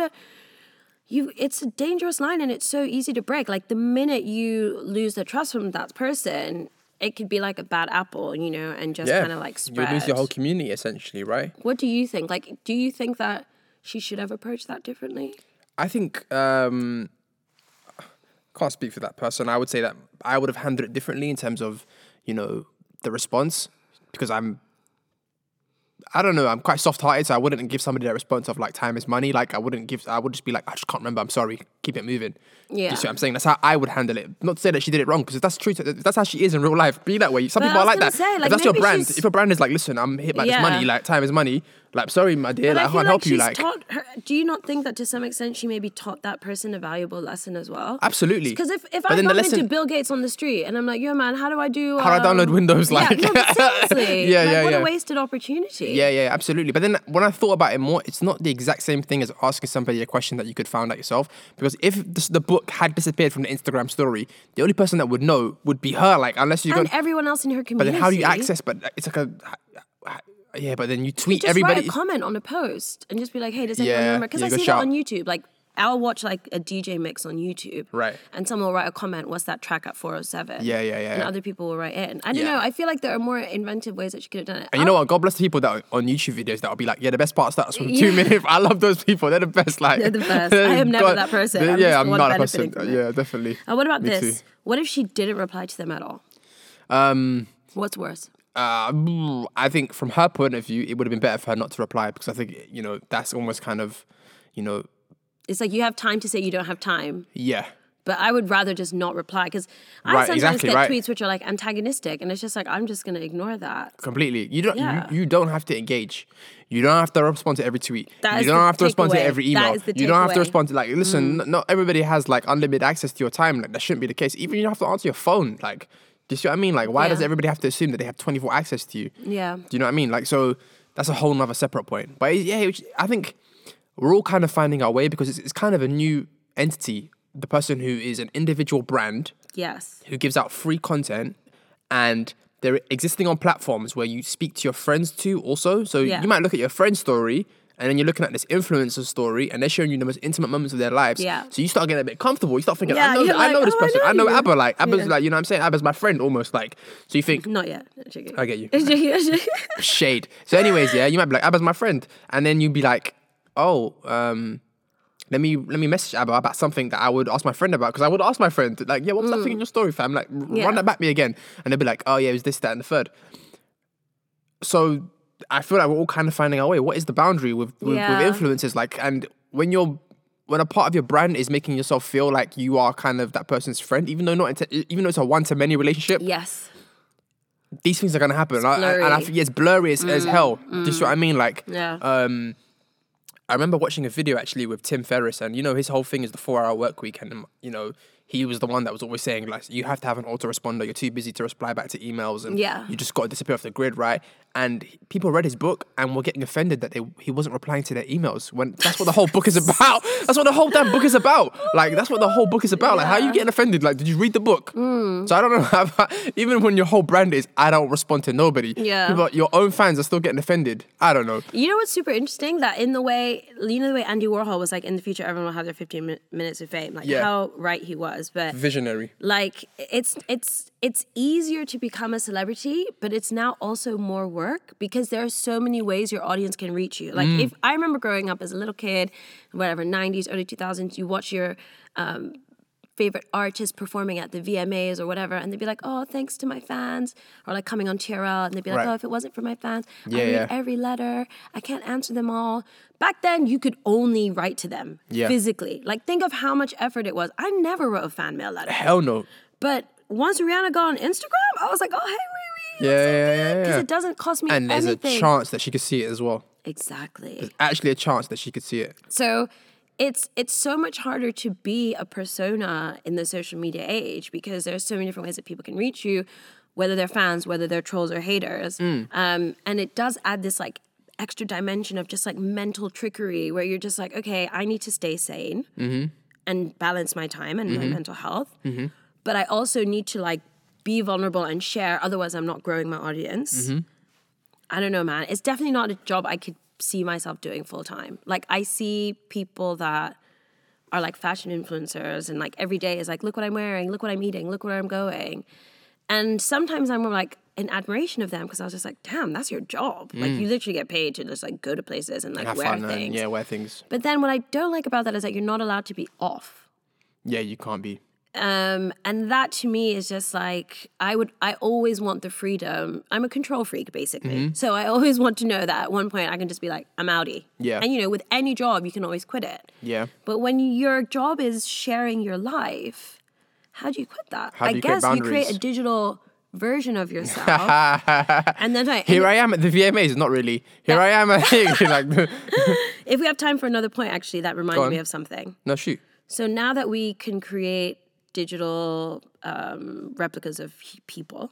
it's a dangerous line and it's so easy to break. Like, the minute you lose the trust from that person, it could be like a bad apple, and just kind of, like, spread.
You lose your whole community essentially, right?
What do you think? Like, do you think that she should have approached that differently?
I think, can't speak for that person. I would say that I would have handled it differently in terms of, the response, because I don't know, I'm quite soft-hearted, so I wouldn't give somebody that response of, like, time is money. Like, I would just be like, I just can't remember, I'm sorry, keep it moving.
Yeah.
You see what I'm saying? That's how I would handle it. Not to say that she did it wrong, because if that's true, if that's how she is in real life, be that way. Some people are like that.
Say, like,
if that's your brand,
if
your brand is like, listen, I'm hit by this money, like, time is money, like, sorry, my dear, like, I can't help you, like.
Do you not think that to some extent she maybe taught that person a valuable lesson as well?
Absolutely.
Because if I bump into Bill Gates on the street and I'm like, yo, man, how do I download
Windows? Like,
seriously. What a wasted opportunity.
Yeah, absolutely. But then when I thought about it more, it's not the exact same thing as asking somebody a question that you could find out yourself. Because if the book had disappeared from the Instagram story, the only person that would know would be her. Like, unless you
and everyone else in her community.
But then how do you access? But it's like but then you tweet
just
everybody.
Write a comment on a post and just be like, hey, does anyone remember? Because I see that on YouTube. Like, I'll watch, like, a DJ mix on YouTube.
Right.
And someone will write a comment, what's that track at 407?
Yeah.
And other people will write in. I don't know. I feel like there are more inventive ways that she could have done it.
And you know what? God bless the people that are on YouTube videos that will be like, the best part starts from 2 minutes. I love those people. They're the best. Like,
they're the best. I am never that person.
I'm not a person. Yeah, definitely.
What about
Me
this?
too.
What if she didn't reply to them at all? What's worse?
I think from her point of view, it would have been better for her not to reply because I think, that's almost kind of,
It's like you have time to say you don't have time.
yeah.
But I would rather just not reply because I
Right,
sometimes
exactly,
get
right.
tweets which are like antagonistic, and it's just like I'm just gonna ignore that.
Completely. You don't.
Yeah.
You don't have to engage. You don't have to respond to every tweet.
That
You
is
don't
the
have to respond to
takeaway.
every
That
email.
is the
You don't have to
takeaway.
respond to listen. Not everybody has like unlimited access to your time. Like that shouldn't be the case. Even you don't have to answer your phone. Like, do you see what I mean? Like, why does
Yeah.
everybody have to assume that they have 24 access to you?
Yeah.
Do you know what I mean? Like, so that's a whole nother separate point. But I think we're all kind of finding our way because it's kind of a new entity. The person who is an individual brand
Yes.
who gives out free content and they're existing on platforms where you speak to your friends too also. So
Yeah.
you might look at your friend's story and then you're looking at this influencer story and they're showing you the most intimate moments of their lives.
Yeah.
So you start getting a bit comfortable. You start thinking,
Yeah,
I know
you're
I know
like,
this
oh,
person.
I
I know
know you.
Abba. Like Abba's
Yeah.
like, you know what I'm saying? Abba's my friend almost like. So you think,
Not yet. No, joking.
I get you.
Joking.
Shade. So anyways, yeah, you might be like, Abba's my friend. And then you'd be like, oh, let me message Abba about something that I would ask my friend about. Because I would ask my friend, like, yeah, what's that thing in your story, fam? Like,
Yeah.
run that back me again. And they'd be like, oh, yeah, it was this, that, and the third. So I feel like we're all kind of finding our way. What is the boundary with
Yeah.
influencers? Like, and when a part of your brand is making yourself feel like you are kind of that person's friend, even though it's a one-to-many relationship,
Yes.
these things are gonna happen. And I
blurry.
think it's blurry as hell. Do you see what I mean? Like,
Yeah.
I remember watching a video actually with Tim Ferriss, and his whole thing is the 4-hour work week, and he was the one that was always saying like you have to have an autoresponder. You're too busy to reply back to emails, and
Yeah.
you just got to disappear off the grid, right? And people read his book and were getting offended that he wasn't replying to their emails when that's what the whole book is about. That's what the whole damn book is about. Like that's what the whole book is about. Like how are you getting offended? Like did you read the book? So I don't know. Even when your whole brand is I don't respond to nobody.
Yeah.
People, your own fans are still getting offended. I don't know.
You know what's super interesting? That the way Andy Warhol was like, in the future, everyone will have their 15 minutes of fame. Like
Yeah.
how right he was. But
Visionary.
like it's easier to become a celebrity, but it's now also more work because there are so many ways your audience can reach you. Like if I remember growing up as a little kid, whatever, 90s, early 2000s, you watch your favorite artist performing at the VMAs or whatever, and they'd be like, oh, thanks to my fans, or like coming on TRL, and they'd be like,
Right.
oh, if it wasn't for my fans,
Yeah,
I read
yeah.
every letter, I can't answer them all. Back then, you could only write to them
Yeah.
physically. Like, think of how much effort it was. I never wrote a fan mail letter.
Hell no.
But once Rihanna got on Instagram, I was like, oh, hey, Riri.
Yeah.
Because it doesn't cost me
And there's
anything.
a chance that she could see it as well.
Exactly.
Actually, a chance that she could see it.
So it's so much harder to be a persona in the social media age because there's so many different ways that people can reach you, whether they're fans, whether they're trolls or haters. And it does add this like extra dimension of just like mental trickery where you're just like, okay, I need to stay sane and balance my time and my mental health. But I also need to like be vulnerable and share, otherwise I'm not growing my audience. I don't know, man. It's definitely not a job I could see myself doing full time. Like I see people that are like fashion influencers and like every day is like, look what I'm wearing, look what I'm eating, look where I'm going. And sometimes I'm more like in admiration of them because I was just like, damn, that's your job. Like you literally get paid to just like go to places and like
Have
wear
fun
things.
and wear things.
But then what I don't like about that is that you're not allowed to be off.
Yeah, you can't be.
And that to me is just like, I always want the freedom. I'm a control freak, basically. So I always want to know that at one point I can just be like, I'm outie.
Yeah.
And with any job, you can always quit it.
Yeah.
But when your job is sharing your life, how do you quit that?
How do
I
you create
guess you create
boundaries?
a digital version of yourself. and then
Here I am at the VMAs. Not really. Here I am at like.
if we have time for another point, actually, that reminded me of something.
No, shoot.
So now that we can create digital replicas of people,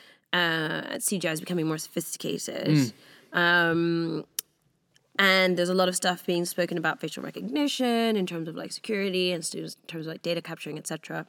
CGI is becoming more sophisticated. And there's a lot of stuff being spoken about facial recognition in terms of like security and in terms of like data capturing, etc.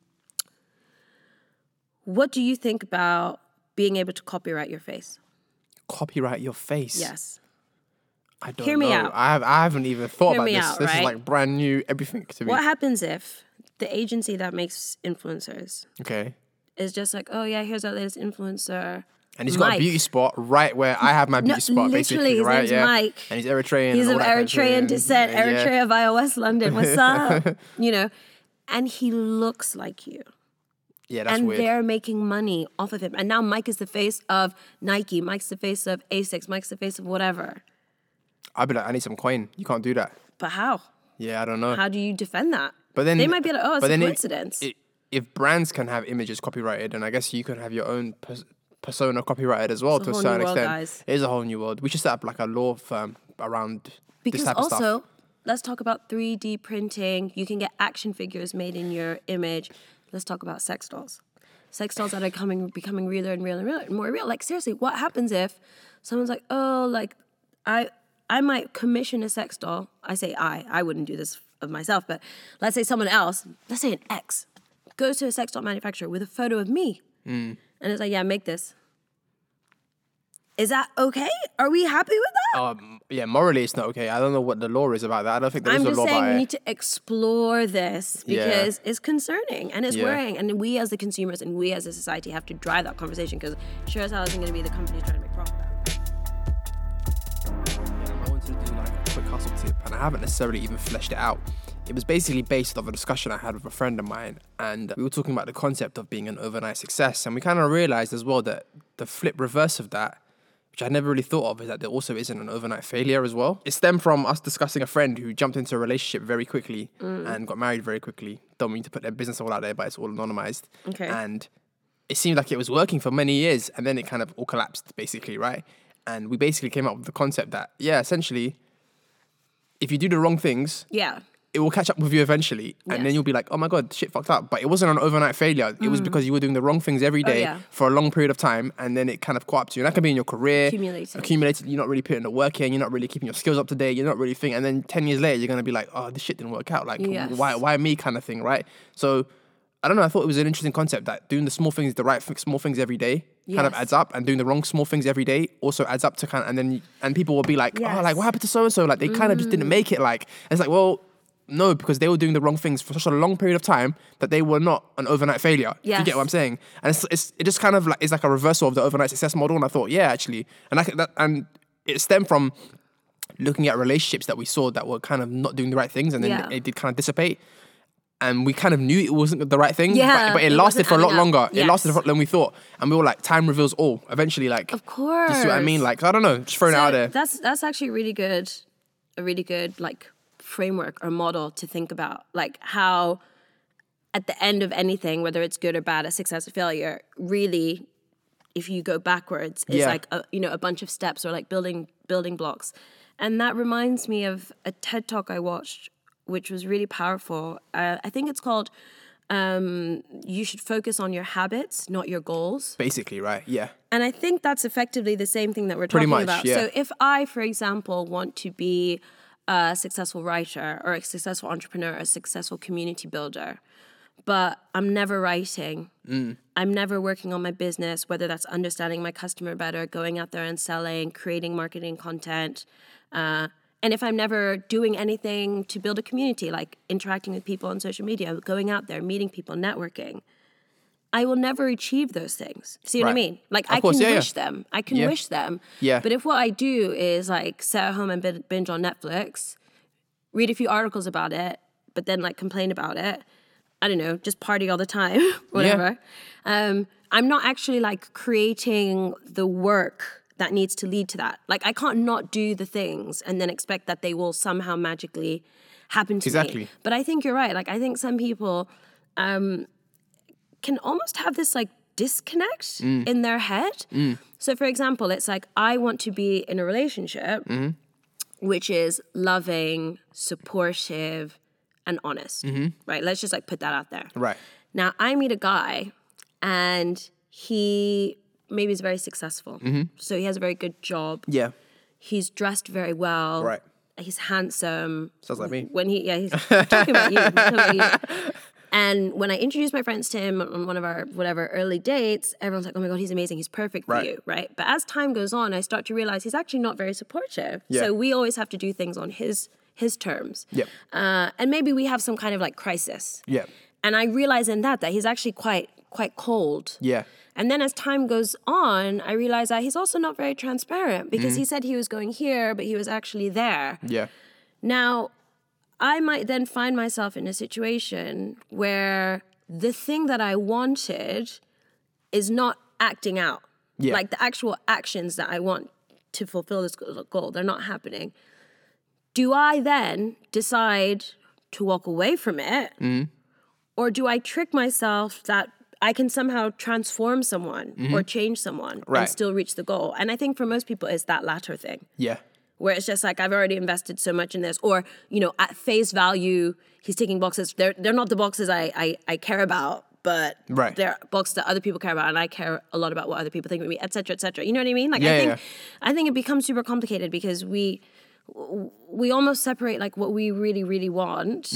What do you think about being able to copyright your face?
Copyright your face.
Yes.
I don't
Hear me
know.
out.
I haven't even thought
Hear
about
me
this.
out,
This is
right?
like brand new everything to me.
What happens if the agency that makes influencers
Okay.
is just like, oh yeah, here's our latest influencer.
And he's got a
Mike.
beauty spot right where I have my beauty spot,
literally,
basically,
his
right?
name's
Yeah.
Mike.
And he's Eritrean.
He's
and
of
all that kind
Eritrean
thing.
descent,
Yeah.
Eritrea via West London. What's up? And he looks like you.
Yeah, that's
and
weird.
they're making money off of him. And now Mike is the face of Nike. Mike's the face of Asics. Mike's the face of whatever.
I'd be like, I need some coin. You can't do that.
But how?
Yeah, I don't know.
How do you defend that?
But then
they might be like, oh, it's
but
a
then
coincidence.
If brands can have images copyrighted, then I guess you can have your own persona copyrighted as well
It's a
to a
whole
certain
new world,
extent.
guys.
It is a whole new world. We should set up like a law firm around this
Because
type of
also,
stuff.
let's talk about 3D printing. You can get action figures made in your image. Let's talk about sex dolls. Sex dolls that are becoming realer and realer and realer, more real. Like, seriously, what happens if someone's like, oh, like, I might commission a sex doll. I say I wouldn't do this of myself, but let's say someone else, let's say an ex, goes to a sex doll manufacturer with a photo of me. And it's like, yeah, make this. Is that okay? Are we happy with that?
Yeah, morally it's not okay. I don't know what the law is about that. I don't think there is
I'm
a
just
law
saying
about
we
it.
need to explore this because it's concerning and it's
Yeah.
worrying. And we as the consumers and we as a society have to drive that conversation because sure as hell isn't going to be the companies trying to make profit.
I wanted to do like a quick hustle tip, and I haven't necessarily even fleshed it out. It was basically based off a discussion I had with a friend of mine, and we were talking about the concept of being an overnight success, and we kind of realized as well that the flip reverse of that, which I never really thought of, is that there also isn't an overnight failure as well. It stemmed from us discussing a friend who jumped into a relationship very quickly and got married very quickly. Don't mean to put their business all out there, but it's all anonymized.
Okay.
And it seemed like it was working for many years, and then it kind of all collapsed, basically, right? And we basically came up with the concept that, yeah, essentially, if you do the wrong things,
Yeah.
it will catch up with you eventually, and then
Yes.
you'll be like, oh my god, shit fucked up. But it wasn't an overnight failure. It was because you were doing the wrong things every day
yeah.
for a long period of time, and then it kind of caught up to you. And that can be in your career.
Accumulated.
You're not really putting the work in. You're not really keeping your skills up to date. You're not really thinking. And then 10 years later, you're going to be like, oh, this shit didn't work out. Like,
Yes.
why me kind of thing, right? So, I don't know. I thought it was an interesting concept that doing the small things, small things every day kind of
Yes.
adds up, and doing the wrong small things every day also adds up to kind of, and people will be like,
Yes.
oh, like, what happened to so-and-so? Like, they kind of just didn't make it. Like, and it's like, well, no, because they were doing the wrong things for such a long period of time that they were not an overnight failure. If you
Yes.
get what I'm saying? And it just kind of like is like a reversal of the overnight success model. And I thought, yeah, actually, and it stemmed from looking at relationships that we saw that were kind of not doing the right things, and then
Yeah.
it did kind of dissipate. And we kind of knew it wasn't the right thing,
Yeah,
but it
it
lasted
wasn't
for a lot
adding up.
longer. It
Yes.
lasted for than we thought, and we were like, time reveals all. Eventually, like,
Of course.
do you see what I mean? Like, I don't know, just throwing it out there.
That's actually a really good like framework or model to think about, like how at the end of anything, whether it's good or bad, a success or failure, really, if you go backwards, is
Yeah.
like a bunch of steps or like building blocks. And that reminds me of a TED Talk I watched, which was really powerful. I think it's called You Should Focus on Your Habits, Not Your Goals.
Basically, right? Yeah.
And I think that's effectively the same thing that we're
Pretty
talking
much,
about.
yeah.
So if I, for example, want to be a successful writer or a successful entrepreneur, a successful community builder, but I'm never writing, I'm never working on my business, whether that's understanding my customer better, going out there and selling, creating marketing content, and if I'm never doing anything to build a community, like interacting with people on social media, going out there, meeting people, networking, I will never achieve those things. See what I
Right.
mean? Like,
Of
I
course,
can
yeah,
wish
yeah.
them. I can
Yeah.
wish them.
Yeah.
But if what I do is like sit at home and binge on Netflix, read a few articles about it, but then like complain about it, I don't know, just party all the time, whatever. I'm not actually like creating the work that needs to lead to that. Like, I can't not do the things and then expect that they will somehow magically happen to
Exactly.
me. But I think you're right. Like, I think some people can almost have this like disconnect in their head. So for example, it's like, I want to be in a relationship which is loving, supportive, and honest, right? Let's just like put that out there.
Right.
Now I meet a guy and he maybe is very successful. So he has a very good job.
Yeah.
He's dressed very well.
Right.
He's handsome.
Sounds like me.
When he's talking about you. He's talking about you. And when I introduced my friends to him on one of our whatever early dates, everyone's like, oh my God, he's amazing. He's perfect for
Right.
you, right? But as time goes on, I start to realize he's actually not very supportive.
Yeah.
So we always have to do things on his terms.
Yeah.
And maybe we have some kind of like crisis.
Yeah.
And I realize in that he's actually quite cold.
Yeah.
And then as time goes on, I realize that he's also not very transparent because he said he was going here, but he was actually there.
Yeah.
Now, I might then find myself in a situation where the thing that I wanted is not acting out.
Yeah.
Like the actual actions that I want to fulfill this goal, they're not happening. Do I then decide to walk away from it? Or do I trick myself that I can somehow transform someone or change someone and still reach the goal? And I think for most people, it's that latter thing.
Yeah.
Where it's just like, I've already invested so much in this. Or, you know, at face value, he's taking boxes. They're not the boxes I care about, but they're boxes that other people care about. And I care a lot about what other people think of me, et cetera, et cetera. You know what I mean? Like, I think it becomes super complicated because we almost separate like what we really, really want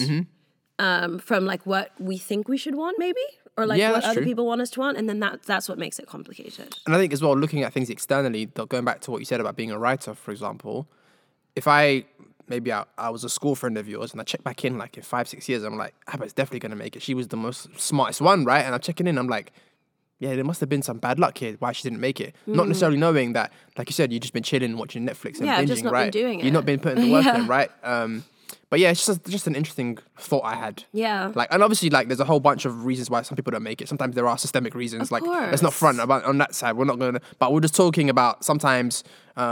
from like what we think we should want, maybe, or like what other people want us to want, and then that's what makes it complicated.
And I think as well, looking at things externally, going back to what you said about being a writer, for example, if I was a school friend of yours and I check back in like in 5-6 years, I'm like, Abba's definitely gonna make it. She was the most smartest one, right? And I'm checking in, I'm like, yeah, there must have been some bad luck here why she didn't make it. Not necessarily knowing that, like you said, you've just been chilling, watching Netflix and binging,
just not
right?
been doing it.
You've not been putting the work in, right? But yeah, it's just an interesting thought I had.
Yeah.
Like, and obviously, like, there's a whole bunch of reasons why some people don't make it. Sometimes there are systemic reasons.
Of
like,
course.
let's not front about on that side. We're not going to, but we're just talking about sometimes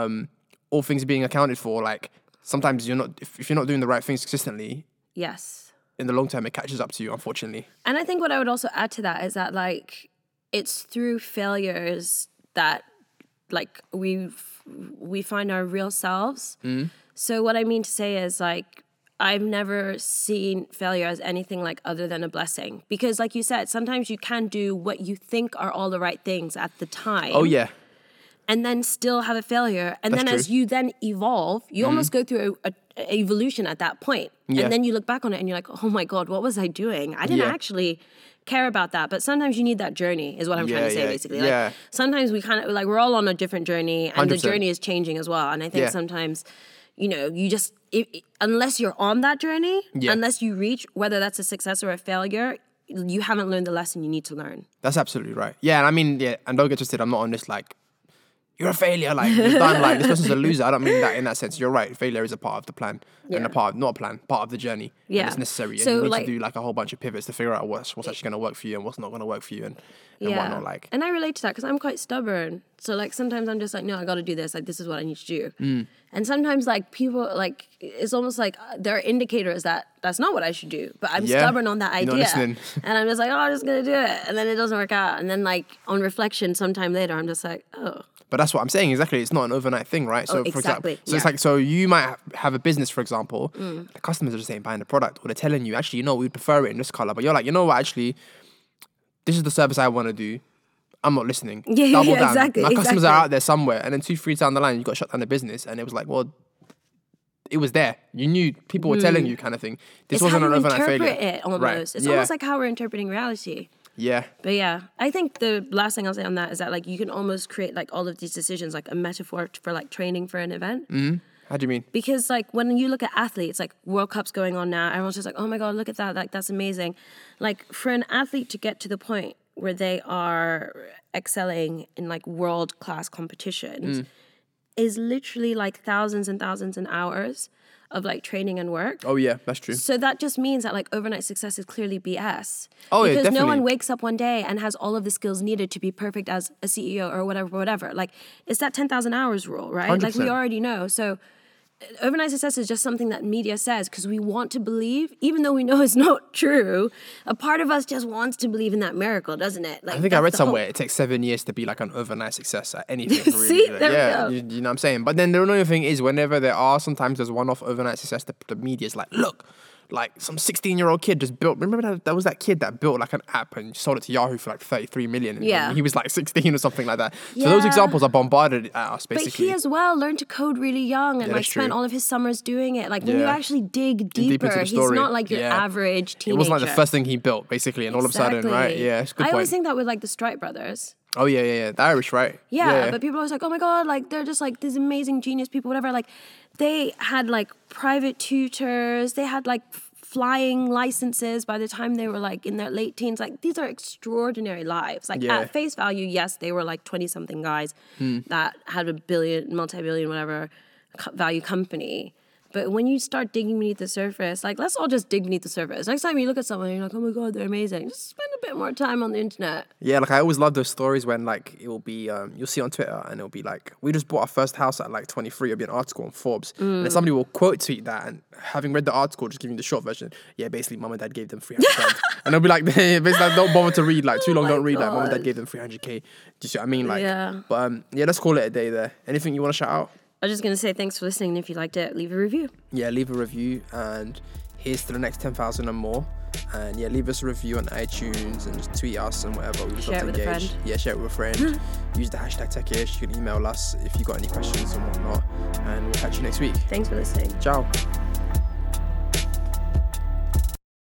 all things being accounted for. Like, sometimes if you're not doing the right things consistently.
Yes.
In the long term, it catches up to you, unfortunately.
And I think what I would also add to that is that, like, it's through failures that, like, we find our real selves. So what I mean to say is, like, I've never seen failure as anything like other than a blessing. Because like you said, sometimes you can do what you think are all the right things at the time.
Oh, yeah.
And then still have a failure. And
That's
then
true.
As you then evolve, you almost go through a evolution at that point.
Yeah.
And then you look back on it and you're like, oh my God, what was I doing? I didn't actually care about that. But sometimes you need that journey is what I'm trying to say, basically. Like, sometimes we kind of, like, we're all on a different journey and
100%.
the journey is changing as well. And I think sometimes, you know, you just, unless you're on that journey, unless you reach, whether that's a success or a failure, you haven't learned the lesson you need to learn.
That's absolutely right. Yeah, and I mean, and don't get twisted, I'm not on this, like, you're a failure, like, you're done, like, this person's a loser. I don't mean that in that sense. You're right. Failure is a part of the plan. And not a plan, part of the journey.
Yeah.
And it's necessary. And
So,
you need
like,
to do, like, a whole bunch of pivots to figure out what's actually going to work for you and what's not going to work for you and whatnot, like.
And I relate to that because I'm quite stubborn. So, like, sometimes I'm just like, no, I got to do this. Like, this is what I need to do. And sometimes, like, people, like, it's almost like there are indicators that that's not what I should do. But I'm stubborn on that idea.
You're not listening.
And I'm just like, oh, I'm just going to do it. And then it doesn't work out. And then, like, on reflection, sometime later, I'm just like, oh.
But that's what I'm saying. Exactly. It's not an overnight thing, right? So,
exactly.
for example, it's like, so you might have a business, for example. The customers are just saying buying the product, or they're telling you, actually, you know, we'd prefer it in this color. But you're like, you know what, actually, this is the service I want to do. I'm not listening. Double down.
Exactly.
My customers are out there somewhere. And then 2-3 down the line, you got shut down the business. And it was like, well, it was there. You knew, people were telling you, kind of thing. This wasn't an overnight failure.
It's how you interpret it, almost.
Right.
It's almost like how we're interpreting reality.
Yeah.
But yeah, I think the last thing I'll say on that is that, like, you can almost create, like, all of these decisions like a metaphor for, like, training for an event.
How do you mean?
Because, like, when you look at athletes, like, World Cup's going on now, everyone's just like, oh my God, look at that. Like, that's amazing. Like, for an athlete to get to the point where they are excelling in, like, world-class competitions is literally, like, thousands and thousands of hours of, like, training and work.
Oh, yeah, that's true.
So that just means that, like, overnight success is clearly BS.
Oh, yeah,
because
definitely.
no one wakes up one day and has all of the skills needed to be perfect as a CEO or whatever. Like, it's that 10,000 hours rule, right?
100%.
Like, we already know. So overnight success is just something that media says because we want to believe, even though we know it's not true. A part of us just wants to believe in that miracle, doesn't it? Like,
I think I read somewhere it takes 7 years to be like an overnight success at anything. Really.
See?
Like,
There we
you know what I'm saying? But then the annoying thing is whenever sometimes there's one-off overnight success, the media's like, look, like some 16-year-old kid just built, remember that was that kid that built like an app and sold it to Yahoo for like 33 million.
Yeah.
And he was like 16 or something like that. So those examples are bombarded at us basically.
But he as well learned to code really young and, like, spent all of his summers doing it. Like, when you actually dig deeper,
into the
he's
story.
not like your average teenager.
It wasn't like the first thing he built basically and all of a sudden, right? Yeah, it's a good
I
point.
always think that with, like, the Stripe brothers.
Oh, yeah. The Irish, right?
Yeah, but people are always like, oh my God, like, they're just like these amazing genius people, whatever. Like, they had, like, private tutors. They had, like, flying licenses by the time they were, like, in their late teens. Like, these are extraordinary lives. Like, at face value, yes, they were, like, 20-something guys that had a multi-billion, whatever, value company. But when you start digging beneath the surface, like, let's all just dig beneath the surface. Next time you look at someone and you're like, oh my God, they're amazing. Just spend bit more time on the internet.
Yeah, like I always love those stories when like it will be you'll see on Twitter and it'll be like, we just bought our first house at like 23. It'll be an article on Forbes, and then somebody will quote tweet that, and having read the article, just giving the short version. Yeah, basically, mum and dad gave them 300,000, and they'll be like, basically, like, don't bother to read like too long. Don't read like mum and dad gave them 300K. Do you see what I mean? Like,
Yeah.
But yeah, let's call it a day there. Anything you want to shout out?
I was just gonna say thanks for listening. If you liked it, leave a review.
Yeah, leave a review, and here's to the next 10,000 and more. And yeah, leave us a review on iTunes and just tweet us and whatever. We just
Share
love
it
to
with a
engage.
friend.
Yeah, share it with a friend. Use the hashtag Techish. You can email us if you got any questions and whatnot. And we'll catch you next week.
Thanks for listening.
Ciao.